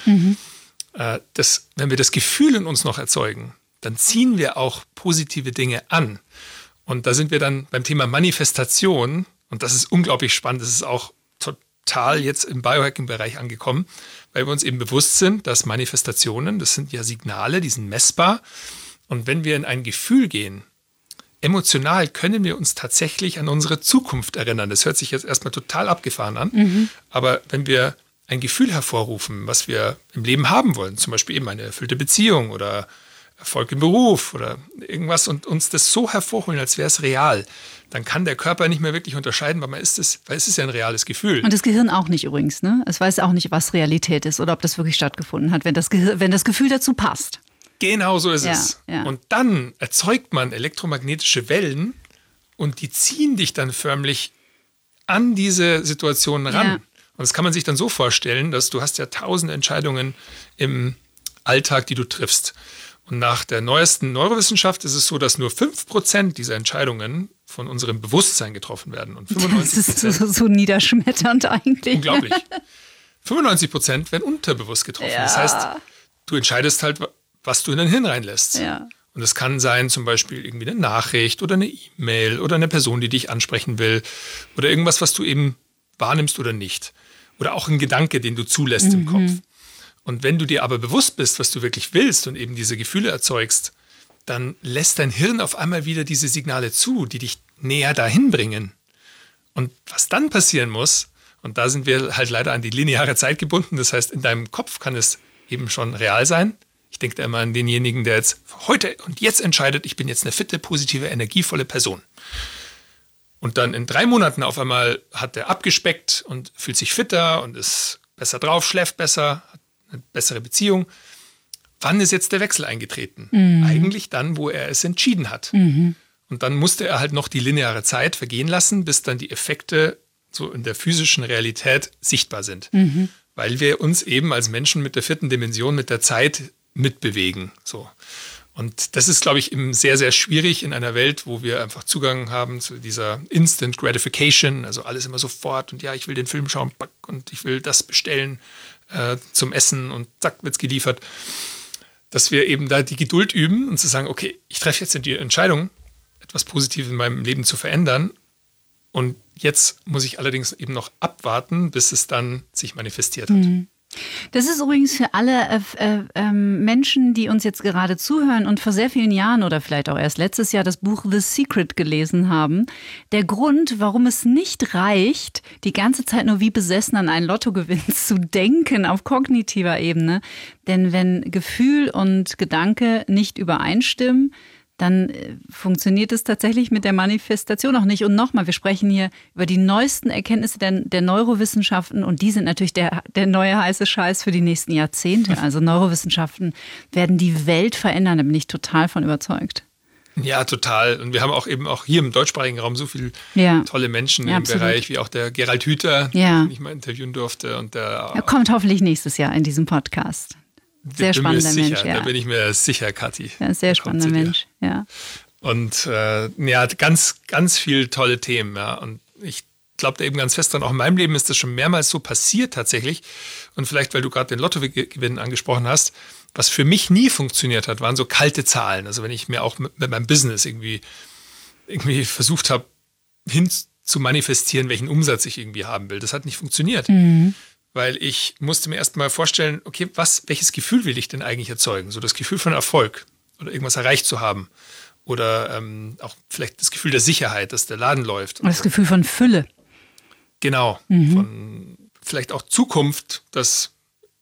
wenn wir das Gefühl in uns noch erzeugen, dann ziehen wir auch positive Dinge an. Und da sind wir dann beim Thema Manifestation, und das ist unglaublich spannend, das ist auch total jetzt im Biohacking-Bereich angekommen, weil wir uns eben bewusst sind, dass Manifestationen, das sind ja Signale, die sind messbar. Und wenn wir in ein Gefühl gehen, emotional können wir uns tatsächlich an unsere Zukunft erinnern. Das hört sich jetzt erstmal total abgefahren an, aber wenn wir ein Gefühl hervorrufen, was wir im Leben haben wollen, zum Beispiel eben eine erfüllte Beziehung oder Erfolg im Beruf oder irgendwas und uns das so hervorholen, als wäre es real, dann kann der Körper nicht mehr wirklich unterscheiden, weil es ist ja ein reales Gefühl. Und das Gehirn auch nicht übrigens, ne? Es weiß auch nicht, was Realität ist oder ob das wirklich stattgefunden hat, wenn das Gefühl dazu passt. Genau so ist es. Ja. Und dann erzeugt man elektromagnetische Wellen und die ziehen dich dann förmlich an diese Situationen ran. Ja. Und das kann man sich dann so vorstellen, dass du hast ja 1000 Entscheidungen im Alltag, die du triffst. Und nach der neuesten Neurowissenschaft ist es so, dass nur 5% dieser Entscheidungen von unserem Bewusstsein getroffen werden. Und 95%, das ist so niederschmetternd eigentlich. Unglaublich. 95% werden unterbewusst getroffen. Ja. Das heißt, du entscheidest halt, was du in dein Hirn reinlässt. Ja. Und es kann sein, zum Beispiel irgendwie eine Nachricht oder eine E-Mail oder eine Person, die dich ansprechen will oder irgendwas, was du eben wahrnimmst oder nicht. Oder auch ein Gedanke, den du zulässt im Kopf. Und wenn du dir aber bewusst bist, was du wirklich willst und eben diese Gefühle erzeugst, dann lässt dein Hirn auf einmal wieder diese Signale zu, die dich näher dahin bringen. Und was dann passieren muss, und da sind wir halt leider an die lineare Zeit gebunden, das heißt, in deinem Kopf kann es eben schon real sein. Ich denke da immer an denjenigen, der jetzt heute und jetzt entscheidet, ich bin jetzt eine fitte, positive, energievolle Person. Und dann in 3 Monaten auf einmal hat er abgespeckt und fühlt sich fitter und ist besser drauf, schläft besser, hat eine bessere Beziehung. Wann ist jetzt der Wechsel eingetreten? Eigentlich dann, wo er es entschieden hat. Und dann musste er halt noch die lineare Zeit vergehen lassen, bis dann die Effekte so in der physischen Realität sichtbar sind. Weil wir uns eben als Menschen mit der 4. Dimension, mit der Zeit mitbewegen. So. Und das ist, glaube ich, eben sehr, sehr schwierig in einer Welt, wo wir einfach Zugang haben zu dieser Instant Gratification, also alles immer sofort und ja, ich will den Film schauen und ich will das bestellen zum Essen und zack, wird's geliefert. Dass wir eben da die Geduld üben und zu sagen, okay, ich treffe jetzt die Entscheidung, etwas Positives in meinem Leben zu verändern und jetzt muss ich allerdings eben noch abwarten, bis es dann sich manifestiert hat. Das ist übrigens für alle Menschen, die uns jetzt gerade zuhören und vor sehr vielen Jahren oder vielleicht auch erst letztes Jahr das Buch The Secret gelesen haben, der Grund, warum es nicht reicht, die ganze Zeit nur wie besessen an einen Lottogewinn zu denken auf kognitiver Ebene. Denn wenn Gefühl und Gedanke nicht übereinstimmen, dann funktioniert es tatsächlich mit der Manifestation auch nicht. Und nochmal, wir sprechen hier über die neuesten Erkenntnisse der Neurowissenschaften und die sind natürlich der neue heiße Scheiß für die nächsten Jahrzehnte. Also Neurowissenschaften werden die Welt verändern, da bin ich total von überzeugt. Ja, total. Und wir haben auch eben auch hier im deutschsprachigen Raum so viele tolle Menschen im Bereich, wie auch der Gerald Hüther, den ich mal interviewen durfte. Und er kommt hoffentlich nächstes Jahr in diesem Podcast. Sehr spannender Mensch, ja. Da bin ich mir sicher, Kathi. Ja, sehr spannender Mensch, ja. Und ganz, ganz viele tolle Themen, ja. Und ich glaube da eben ganz fest dran, auch in meinem Leben ist das schon mehrmals so passiert tatsächlich. Und vielleicht, weil du gerade den Lottogewinn angesprochen hast, was für mich nie funktioniert hat, waren so kalte Zahlen. Also wenn ich mir auch mit meinem Business irgendwie versucht habe, hin zu manifestieren, welchen Umsatz ich irgendwie haben will. Das hat nicht funktioniert. Weil ich musste mir erst mal vorstellen, okay, welches Gefühl will ich denn eigentlich erzeugen? So das Gefühl von Erfolg oder irgendwas erreicht zu haben. Oder auch vielleicht das Gefühl der Sicherheit, dass der Laden läuft. Und das Gefühl von Fülle. Genau. Von vielleicht auch Zukunft, dass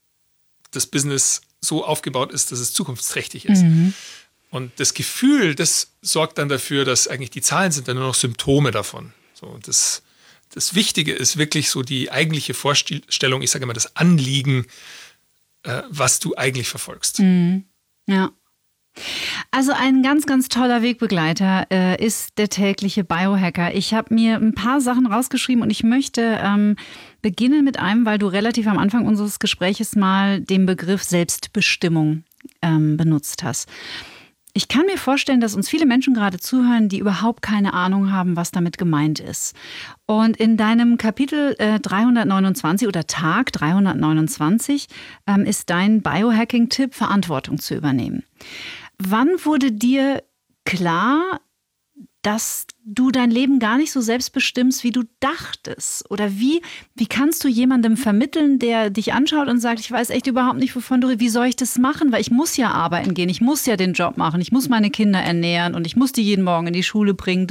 das Business so aufgebaut ist, dass es zukunftsträchtig ist. Und das Gefühl, das sorgt dann dafür, dass eigentlich die Zahlen sind dann nur noch Symptome davon. So, und das Wichtige ist wirklich so die eigentliche Vorstellung, ich sage immer das Anliegen, was du eigentlich verfolgst. Ja. Also ein ganz, ganz toller Wegbegleiter ist der tägliche Biohacker. Ich habe mir ein paar Sachen rausgeschrieben und ich möchte beginnen mit einem, weil du relativ am Anfang unseres Gespräches mal den Begriff Selbstbestimmung benutzt hast. Ich kann mir vorstellen, dass uns viele Menschen gerade zuhören, die überhaupt keine Ahnung haben, was damit gemeint ist. Und in deinem Kapitel 329 oder Tag 329 ist dein Biohacking-Tipp, Verantwortung zu übernehmen. Wann wurde dir klar, dass du dein Leben gar nicht so selbst bestimmst, wie du dachtest? Oder wie kannst du jemandem vermitteln, der dich anschaut und sagt, ich weiß echt überhaupt nicht, wovon du redest, wie soll ich das machen? Weil ich muss ja arbeiten gehen, ich muss ja den Job machen, ich muss meine Kinder ernähren und ich muss die jeden Morgen in die Schule bringen.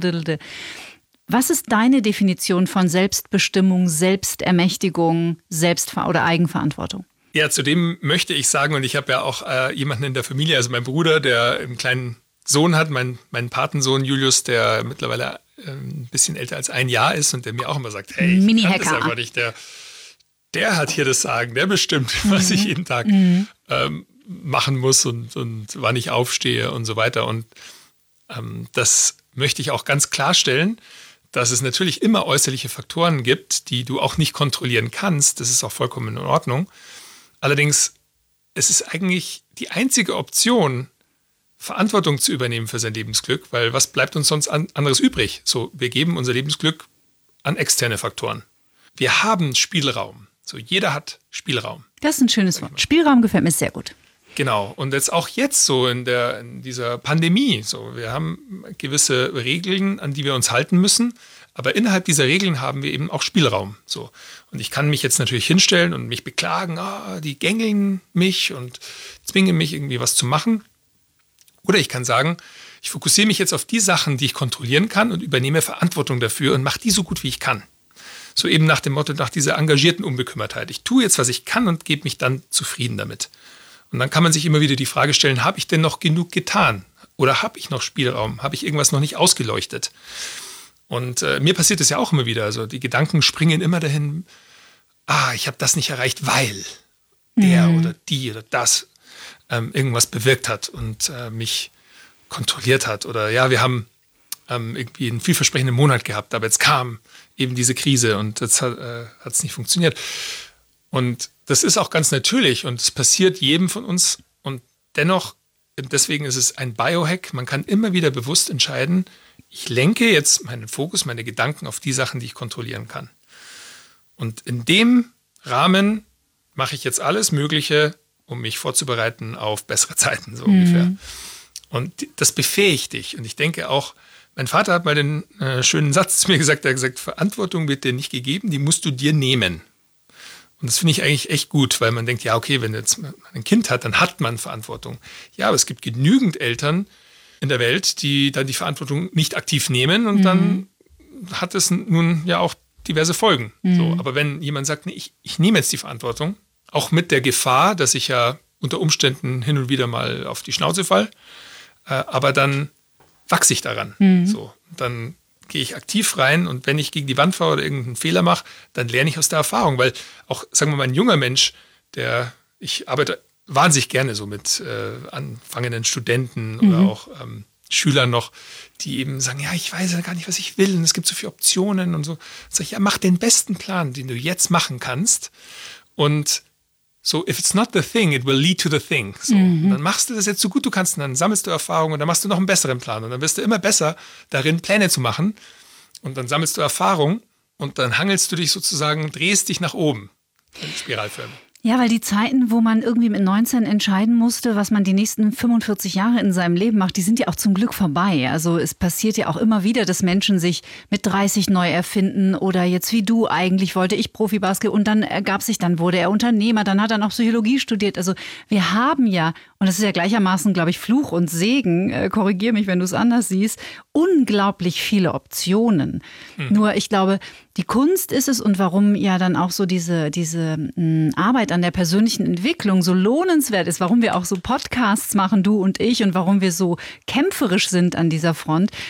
Was ist deine Definition von Selbstbestimmung, Selbstermächtigung, oder Eigenverantwortung? Ja, zudem möchte ich sagen, und ich habe ja auch jemanden in der Familie, also mein Bruder, der einen kleinen Sohn hat, mein Patensohn Julius, der mittlerweile ein bisschen älter als 1 Jahr ist und der mir auch immer sagt, hey, ich kann das einfach nicht, der hat hier das Sagen, der bestimmt, was ich jeden Tag machen muss und wann ich aufstehe und so weiter. Und das möchte ich auch ganz klarstellen, dass es natürlich immer äußerliche Faktoren gibt, die du auch nicht kontrollieren kannst. Das ist auch vollkommen in Ordnung. Allerdings, es ist eigentlich die einzige Option, Verantwortung zu übernehmen für sein Lebensglück, weil was bleibt uns sonst anderes übrig? So, wir geben unser Lebensglück an externe Faktoren. Wir haben Spielraum. So, jeder hat Spielraum. Das ist ein schönes Wort. Spielraum gefällt mir sehr gut. Genau. Und auch jetzt so in dieser Pandemie, so, wir haben gewisse Regeln, an die wir uns halten müssen. Aber innerhalb dieser Regeln haben wir eben auch Spielraum. So. Und ich kann mich jetzt natürlich hinstellen und mich beklagen, die gängeln mich und zwingen mich irgendwie was zu machen. Oder ich kann sagen, ich fokussiere mich jetzt auf die Sachen, die ich kontrollieren kann und übernehme Verantwortung dafür und mache die so gut, wie ich kann. So eben nach dem Motto, nach dieser engagierten Unbekümmertheit. Ich tue jetzt, was ich kann und gebe mich dann zufrieden damit. Und dann kann man sich immer wieder die Frage stellen, habe ich denn noch genug getan? Oder habe ich noch Spielraum? Habe ich irgendwas noch nicht ausgeleuchtet? Und mir passiert das ja auch immer wieder. Also die Gedanken springen immer dahin, ich habe das nicht erreicht, weil der oder die oder das irgendwas bewirkt hat und mich kontrolliert hat. Oder ja, wir haben irgendwie einen vielversprechenden Monat gehabt, aber jetzt kam eben diese Krise und jetzt hat es nicht funktioniert. Und das ist auch ganz natürlich und es passiert jedem von uns. Und dennoch, deswegen ist es ein Biohack, man kann immer wieder bewusst entscheiden, ich lenke jetzt meinen Fokus, meine Gedanken auf die Sachen, die ich kontrollieren kann. Und in dem Rahmen mache ich jetzt alles Mögliche, um mich vorzubereiten auf bessere Zeiten, so ungefähr. Und das befähigt dich. Und ich denke auch, mein Vater hat mal den schönen Satz zu mir gesagt, er hat gesagt, Verantwortung wird dir nicht gegeben, die musst du dir nehmen. Und das finde ich eigentlich echt gut, weil man denkt, ja okay, wenn jetzt man ein Kind hat, dann hat man Verantwortung. Ja, aber es gibt genügend Eltern in der Welt, die dann die Verantwortung nicht aktiv nehmen und dann hat es nun ja auch diverse Folgen. So, aber wenn jemand sagt, nee, ich nehme jetzt die Verantwortung, auch mit der Gefahr, dass ich ja unter Umständen hin und wieder mal auf die Schnauze falle, aber dann wachse ich daran. So, dann gehe ich aktiv rein und wenn ich gegen die Wand fahre oder irgendeinen Fehler mache, dann lerne ich aus der Erfahrung, weil auch, sagen wir mal, ein junger Mensch, ich arbeite wahnsinnig gerne so mit anfangenden Studenten oder auch Schülern noch, die eben sagen, ja, ich weiß ja gar nicht, was ich will und es gibt so viele Optionen und so. Sag ich, ja, mach den besten Plan, den du jetzt machen kannst und so, if it's not the thing, it will lead to the thing. So, und dann machst du das jetzt so gut du kannst und dann sammelst du Erfahrung und dann machst du noch einen besseren Plan und dann wirst du immer besser darin, Pläne zu machen und dann sammelst du Erfahrung und dann hangelst du dich sozusagen, drehst dich nach oben in Spiralförmig. Ja, weil die Zeiten, wo man irgendwie mit 19 entscheiden musste, was man die nächsten 45 Jahre in seinem Leben macht, die sind ja auch zum Glück vorbei. Also es passiert ja auch immer wieder, dass Menschen sich mit 30 neu erfinden oder jetzt wie du, eigentlich wollte ich Profibasketball und dann wurde er Unternehmer, dann hat er noch Psychologie studiert. Also wir haben ja, und das ist ja gleichermaßen, glaube ich, Fluch und Segen, korrigier mich, wenn du es anders siehst, unglaublich viele Optionen. Nur ich glaube, die Kunst ist es und warum ja dann auch so diese Arbeit an der persönlichen Entwicklung so lohnenswert ist, warum wir auch so Podcasts machen, du und ich, und warum wir so kämpferisch sind an dieser Front,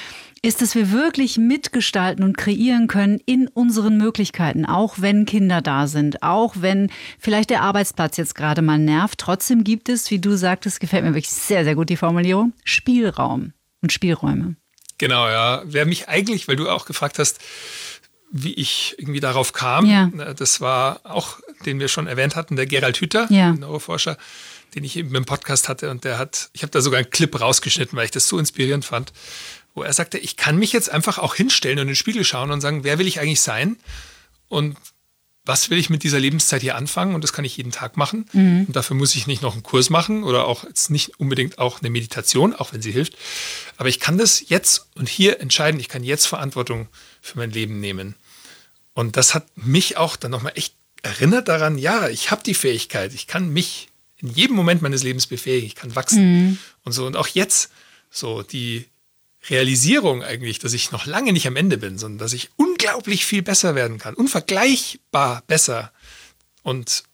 ist, dass wir wirklich mitgestalten und kreieren können in unseren Möglichkeiten, auch wenn Kinder da sind, auch wenn vielleicht der Arbeitsplatz jetzt gerade mal nervt. Trotzdem gibt es, wie du sagtest, gefällt mir wirklich sehr, sehr gut die Formulierung, Spielraum und Spielräume. Genau, ja. Wer mich eigentlich, weil du auch gefragt hast, wie ich irgendwie darauf kam, das war auch, den wir schon erwähnt hatten, der Gerald Hüther, der Neuroforscher, den ich eben im Podcast hatte, und ich habe da sogar einen Clip rausgeschnitten, weil ich das so inspirierend fand, wo er sagte, ich kann mich jetzt einfach auch hinstellen und in den Spiegel schauen und sagen, wer will ich eigentlich sein und was will ich mit dieser Lebenszeit hier anfangen, und das kann ich jeden Tag machen. Und dafür muss ich nicht noch einen Kurs machen oder auch jetzt nicht unbedingt auch eine Meditation, auch wenn sie hilft, aber ich kann das jetzt und hier entscheiden, ich kann jetzt Verantwortung für mein Leben nehmen. Und das hat mich auch dann nochmal echt erinnert daran, ja, ich habe die Fähigkeit, ich kann mich in jedem Moment meines Lebens befähigen, ich kann wachsen und so. Und auch jetzt so die Realisierung eigentlich, dass ich noch lange nicht am Ende bin, sondern dass ich unglaublich viel besser werden kann, unvergleichbar besser und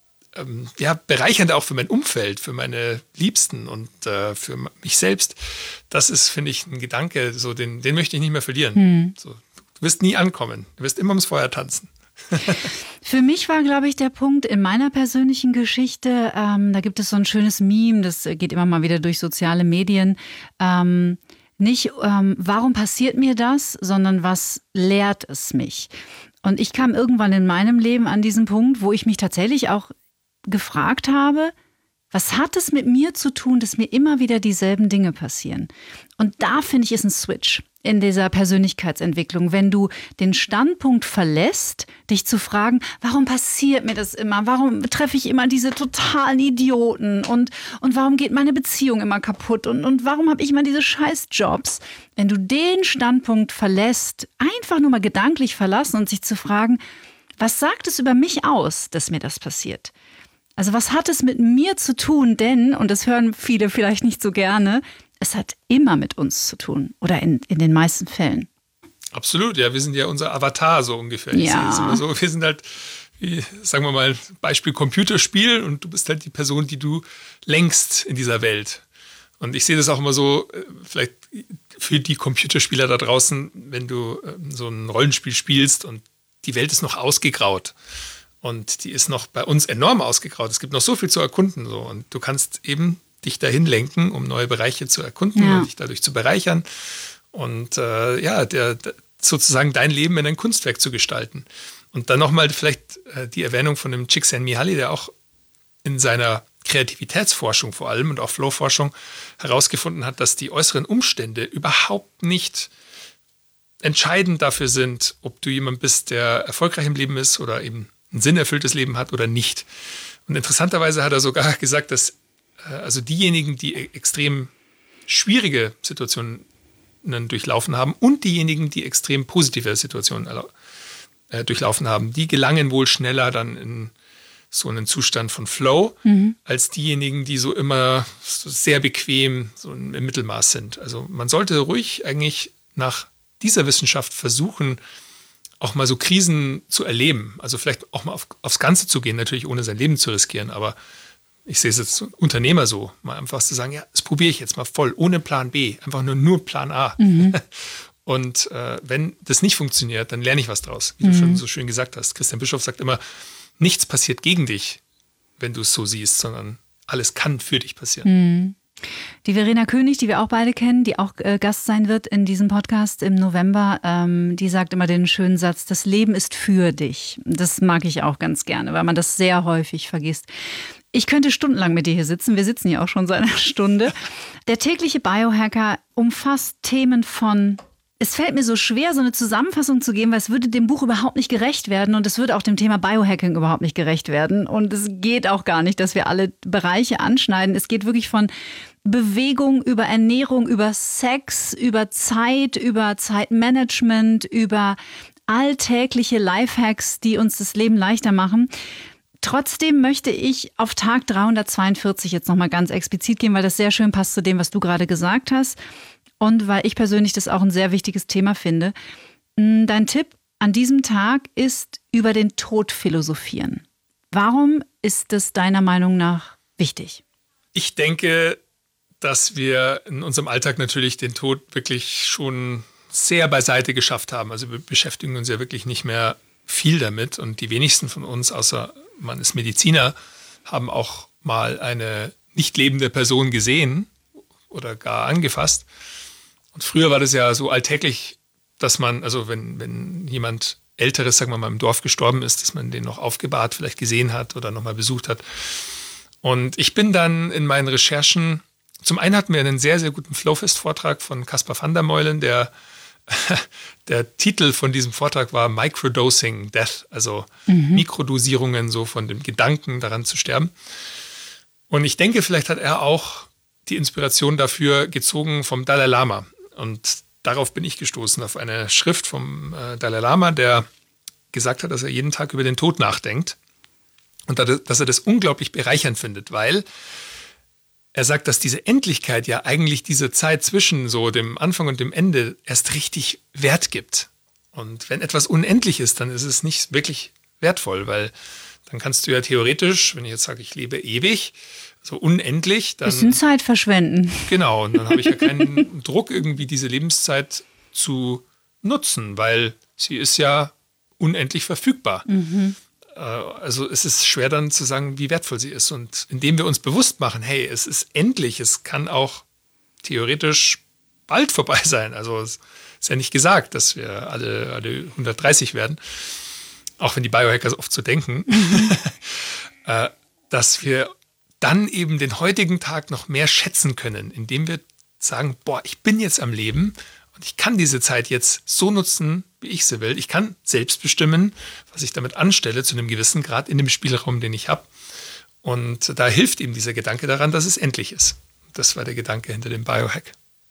bereichernd auch für mein Umfeld, für meine Liebsten und für mich selbst. Das ist, finde ich, ein Gedanke, so den möchte ich nicht mehr verlieren. So, du wirst nie ankommen, du wirst immer ums Feuer tanzen. Für mich war, glaube ich, der Punkt in meiner persönlichen Geschichte, da gibt es so ein schönes Meme, das geht immer mal wieder durch soziale Medien, nicht, warum passiert mir das, sondern was lehrt es mich? Und ich kam irgendwann in meinem Leben an diesen Punkt, wo ich mich tatsächlich auch gefragt habe, was hat es mit mir zu tun, dass mir immer wieder dieselben Dinge passieren? Und da finde ich, ist ein Switch in dieser Persönlichkeitsentwicklung, wenn du den Standpunkt verlässt, dich zu fragen, warum passiert mir das immer? Warum treffe ich immer diese totalen Idioten? Und warum geht meine Beziehung immer kaputt? Und warum habe ich immer diese Scheißjobs? Wenn du den Standpunkt verlässt, einfach nur mal gedanklich verlassen und sich zu fragen, was sagt es über mich aus, dass mir das passiert? Also was hat es mit mir zu tun? Denn, und das hören viele vielleicht nicht so gerne, es hat immer mit uns zu tun oder in den meisten Fällen. Absolut, ja, wir sind ja unser Avatar so ungefähr. Ja. Ich sehe das immer so, wir sind halt, wie, sagen wir mal, Beispiel Computerspiel, und du bist halt die Person, die du lenkst in dieser Welt. Und ich sehe das auch immer so, vielleicht für die Computerspieler da draußen, wenn du so ein Rollenspiel spielst und die Welt ist noch ausgegraut. Und die ist noch bei uns enorm ausgegraut. Es gibt noch so viel zu erkunden. So. Und du kannst eben dich dahin lenken, um neue Bereiche zu erkunden und dich dadurch zu bereichern. Und sozusagen dein Leben in ein Kunstwerk zu gestalten. Und dann nochmal vielleicht die Erwähnung von dem Csikszentmihalyi, der auch in seiner Kreativitätsforschung vor allem und auch Flow-Forschung herausgefunden hat, dass die äußeren Umstände überhaupt nicht entscheidend dafür sind, ob du jemand bist, der erfolgreich im Leben ist oder eben ein sinnerfülltes Leben hat oder nicht. Und interessanterweise hat er sogar gesagt, dass also diejenigen, die extrem schwierige Situationen durchlaufen haben und diejenigen, die extrem positive Situationen durchlaufen haben, die gelangen wohl schneller dann in so einen Zustand von Flow, als diejenigen, die so immer so sehr bequem so im Mittelmaß sind. Also man sollte ruhig eigentlich nach dieser Wissenschaft versuchen, auch mal so Krisen zu erleben. Also vielleicht auch mal aufs Ganze zu gehen, natürlich ohne sein Leben zu riskieren, aber ich sehe es jetzt als Unternehmer so, mal einfach zu sagen, ja, das probiere ich jetzt mal voll, ohne Plan B, einfach nur Plan A. Und wenn das nicht funktioniert, dann lerne ich was draus, wie du schon so schön gesagt hast. Christian Bischoff sagt immer, nichts passiert gegen dich, wenn du es so siehst, sondern alles kann für dich passieren. Die Verena König, die wir auch beide kennen, die auch Gast sein wird in diesem Podcast im November, die sagt immer den schönen Satz, das Leben ist für dich. Das mag ich auch ganz gerne, weil man das sehr häufig vergisst. Ich könnte stundenlang mit dir hier sitzen. Wir sitzen ja auch schon seit einer Stunde. Der tägliche Biohacker umfasst Themen von, es fällt mir so schwer, so eine Zusammenfassung zu geben, weil es würde dem Buch überhaupt nicht gerecht werden und es würde auch dem Thema Biohacking überhaupt nicht gerecht werden. Und es geht auch gar nicht, dass wir alle Bereiche anschneiden. Es geht wirklich von Bewegung über Ernährung, über Sex, über Zeitmanagement, über alltägliche Lifehacks, die uns das Leben leichter machen. Trotzdem möchte ich auf Tag 342 jetzt nochmal ganz explizit gehen, weil das sehr schön passt zu dem, was du gerade gesagt hast und weil ich persönlich das auch ein sehr wichtiges Thema finde. Dein Tipp an diesem Tag ist über den Tod philosophieren. Warum ist das deiner Meinung nach wichtig? Ich denke, dass wir in unserem Alltag natürlich den Tod wirklich schon sehr beiseite geschafft haben. Also wir beschäftigen uns ja wirklich nicht mehr viel damit und die wenigsten von uns, außer man ist Mediziner, haben auch mal eine nicht lebende Person gesehen oder gar angefasst. Und früher war das ja so alltäglich, dass man, also wenn jemand Älteres, sagen wir mal, im Dorf gestorben ist, dass man den noch aufgebahrt vielleicht gesehen hat oder nochmal besucht hat. Und ich bin dann in meinen Recherchen, zum einen hatten wir einen sehr, sehr guten Flowfest-Vortrag von Caspar van der Meulen, der Titel von diesem Vortrag war Microdosing Death, also Mikrodosierungen so von dem Gedanken daran zu sterben. Und ich denke, vielleicht hat er auch die Inspiration dafür gezogen vom Dalai Lama. Und darauf bin ich gestoßen, auf eine Schrift vom Dalai Lama, der gesagt hat, dass er jeden Tag über den Tod nachdenkt und dass er das unglaublich bereichernd findet, weil er sagt, dass diese Endlichkeit ja eigentlich diese Zeit zwischen so dem Anfang und dem Ende erst richtig Wert gibt. Und wenn etwas unendlich ist, dann ist es nicht wirklich wertvoll, weil dann kannst du ja theoretisch, wenn ich jetzt sage, ich lebe ewig, so unendlich, dann... Bisschen Zeit verschwenden. Genau, und dann habe ich ja keinen Druck, irgendwie diese Lebenszeit zu nutzen, weil sie ist ja unendlich verfügbar. Also es ist schwer dann zu sagen, wie wertvoll sie ist. Und indem wir uns bewusst machen, hey, es ist endlich, es kann auch theoretisch bald vorbei sein. Also es ist ja nicht gesagt, dass wir alle 130 werden, auch wenn die Biohacker oft so denken, dass wir dann eben den heutigen Tag noch mehr schätzen können, indem wir sagen, boah, ich bin jetzt am Leben und ich kann diese Zeit jetzt so nutzen, wie ich sie will. Ich kann selbst bestimmen, was ich damit anstelle, zu einem gewissen Grad in dem Spielraum, den ich habe. Und da hilft eben dieser Gedanke daran, dass es endlich ist. Das war der Gedanke hinter dem Biohack.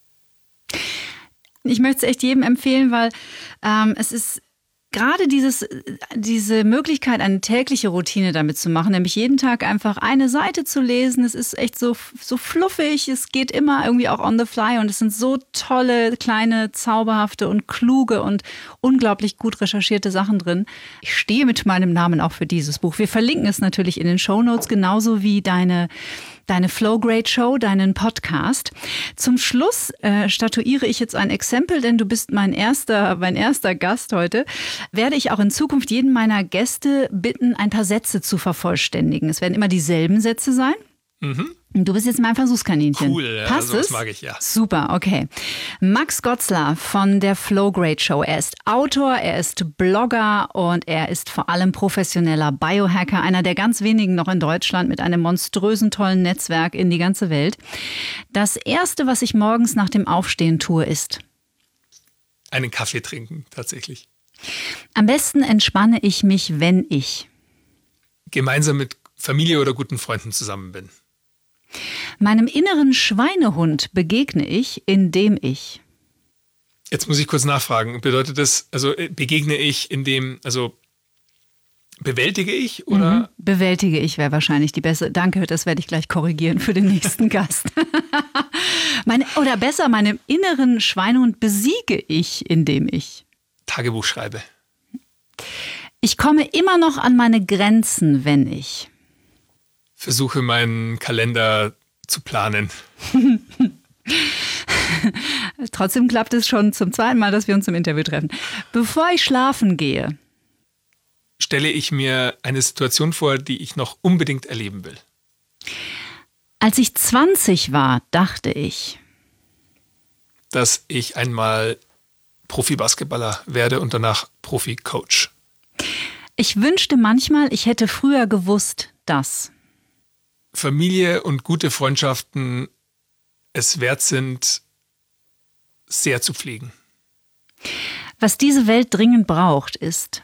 Ich möchte es echt jedem empfehlen, weil es ist gerade diese Möglichkeit, eine tägliche Routine damit zu machen, nämlich jeden Tag einfach eine Seite zu lesen. Es ist echt so fluffig, es geht immer irgendwie auch on the fly und es sind so tolle, kleine, zauberhafte und kluge und unglaublich gut recherchierte Sachen drin. Ich stehe mit meinem Namen auch für dieses Buch. Wir verlinken es natürlich in den Shownotes, genauso wie deine Flow Great Show, deinen Podcast. Zum Schluss statuiere ich jetzt ein Exempel, denn du bist mein erster Gast heute. Werde ich auch in Zukunft jeden meiner Gäste bitten, ein paar Sätze zu vervollständigen. Es werden immer dieselben Sätze sein. Du bist jetzt mein Versuchskaninchen. Cool, ja, passt sowas es? mag ich, ja. Super, okay. Max Gotzler von der Flow Great Show. Er ist Autor, er ist Blogger und er ist vor allem professioneller Biohacker, einer der ganz wenigen noch in Deutschland mit einem monströsen, tollen Netzwerk in die ganze Welt. Das Erste, was ich morgens nach dem Aufstehen tue, ist? Einen Kaffee trinken, tatsächlich. Am besten entspanne ich mich, wenn ich? Gemeinsam mit Familie oder guten Freunden zusammen bin. Meinem inneren Schweinehund begegne ich, indem ich? Jetzt muss ich kurz nachfragen. Bedeutet das, also begegne ich, indem, also bewältige ich oder? Bewältige ich wäre wahrscheinlich die bessere. Danke, das werde ich gleich korrigieren für den nächsten Gast. Meinem inneren Schweinehund besiege ich, indem ich? Tagebuch schreibe. Ich komme immer noch an meine Grenzen, wenn ich? Versuche meinen Kalender zu planen. Trotzdem klappt es schon zum zweiten Mal, dass wir uns zum Interview treffen. Bevor ich schlafen gehe, stelle ich mir eine Situation vor, die ich noch unbedingt erleben will. Als ich 20 war, dachte ich, dass ich einmal Profi-Basketballer werde und danach Profi-Coach. Ich wünschte manchmal, ich hätte früher gewusst, dass Familie und gute Freundschaften es wert sind, sehr zu pflegen. Was diese Welt dringend braucht, ist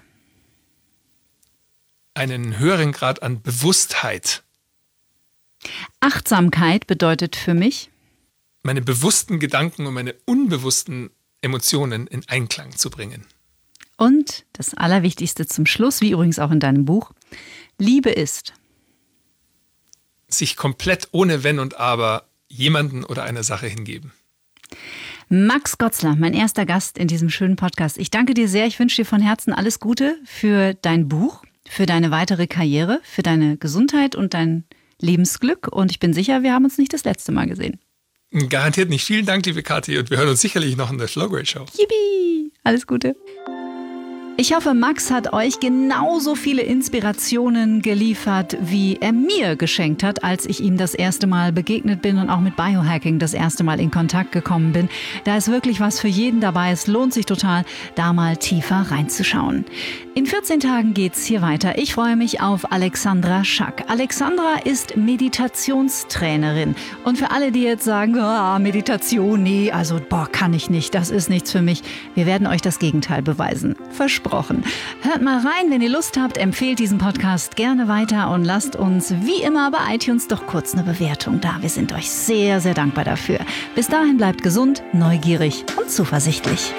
einen höheren Grad an Bewusstheit. Achtsamkeit bedeutet für mich, meine bewussten Gedanken und meine unbewussten Emotionen in Einklang zu bringen. Und das Allerwichtigste zum Schluss, wie übrigens auch in deinem Buch, Liebe ist sich komplett ohne Wenn und Aber jemanden oder einer Sache hingeben. Max Gotzler, mein erster Gast in diesem schönen Podcast. Ich danke dir sehr. Ich wünsche dir von Herzen alles Gute für dein Buch, für deine weitere Karriere, für deine Gesundheit und dein Lebensglück. Und ich bin sicher, wir haben uns nicht das letzte Mal gesehen. Garantiert nicht. Vielen Dank, liebe Kathi, und wir hören uns sicherlich noch in der Flow Great Show. Yippie! Alles Gute. Ich hoffe, Max hat euch genauso viele Inspirationen geliefert, wie er mir geschenkt hat, als ich ihm das erste Mal begegnet bin und auch mit Biohacking das erste Mal in Kontakt gekommen bin. Da ist wirklich was für jeden dabei. Es lohnt sich total, da mal tiefer reinzuschauen. In 14 Tagen geht's hier weiter. Ich freue mich auf Alexandra Schack. Alexandra ist Meditationstrainerin. Und für alle, die jetzt sagen, Meditation, nee, also kann ich nicht, das ist nichts für mich. Wir werden euch das Gegenteil beweisen. Versprochen. Hört mal rein, wenn ihr Lust habt, empfehlt diesen Podcast gerne weiter und lasst uns wie immer bei iTunes doch kurz eine Bewertung da. Wir sind euch sehr, sehr dankbar dafür. Bis dahin bleibt gesund, neugierig und zuversichtlich.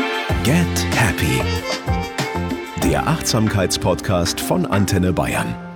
Get Happy. Der Achtsamkeitspodcast von Antenne Bayern.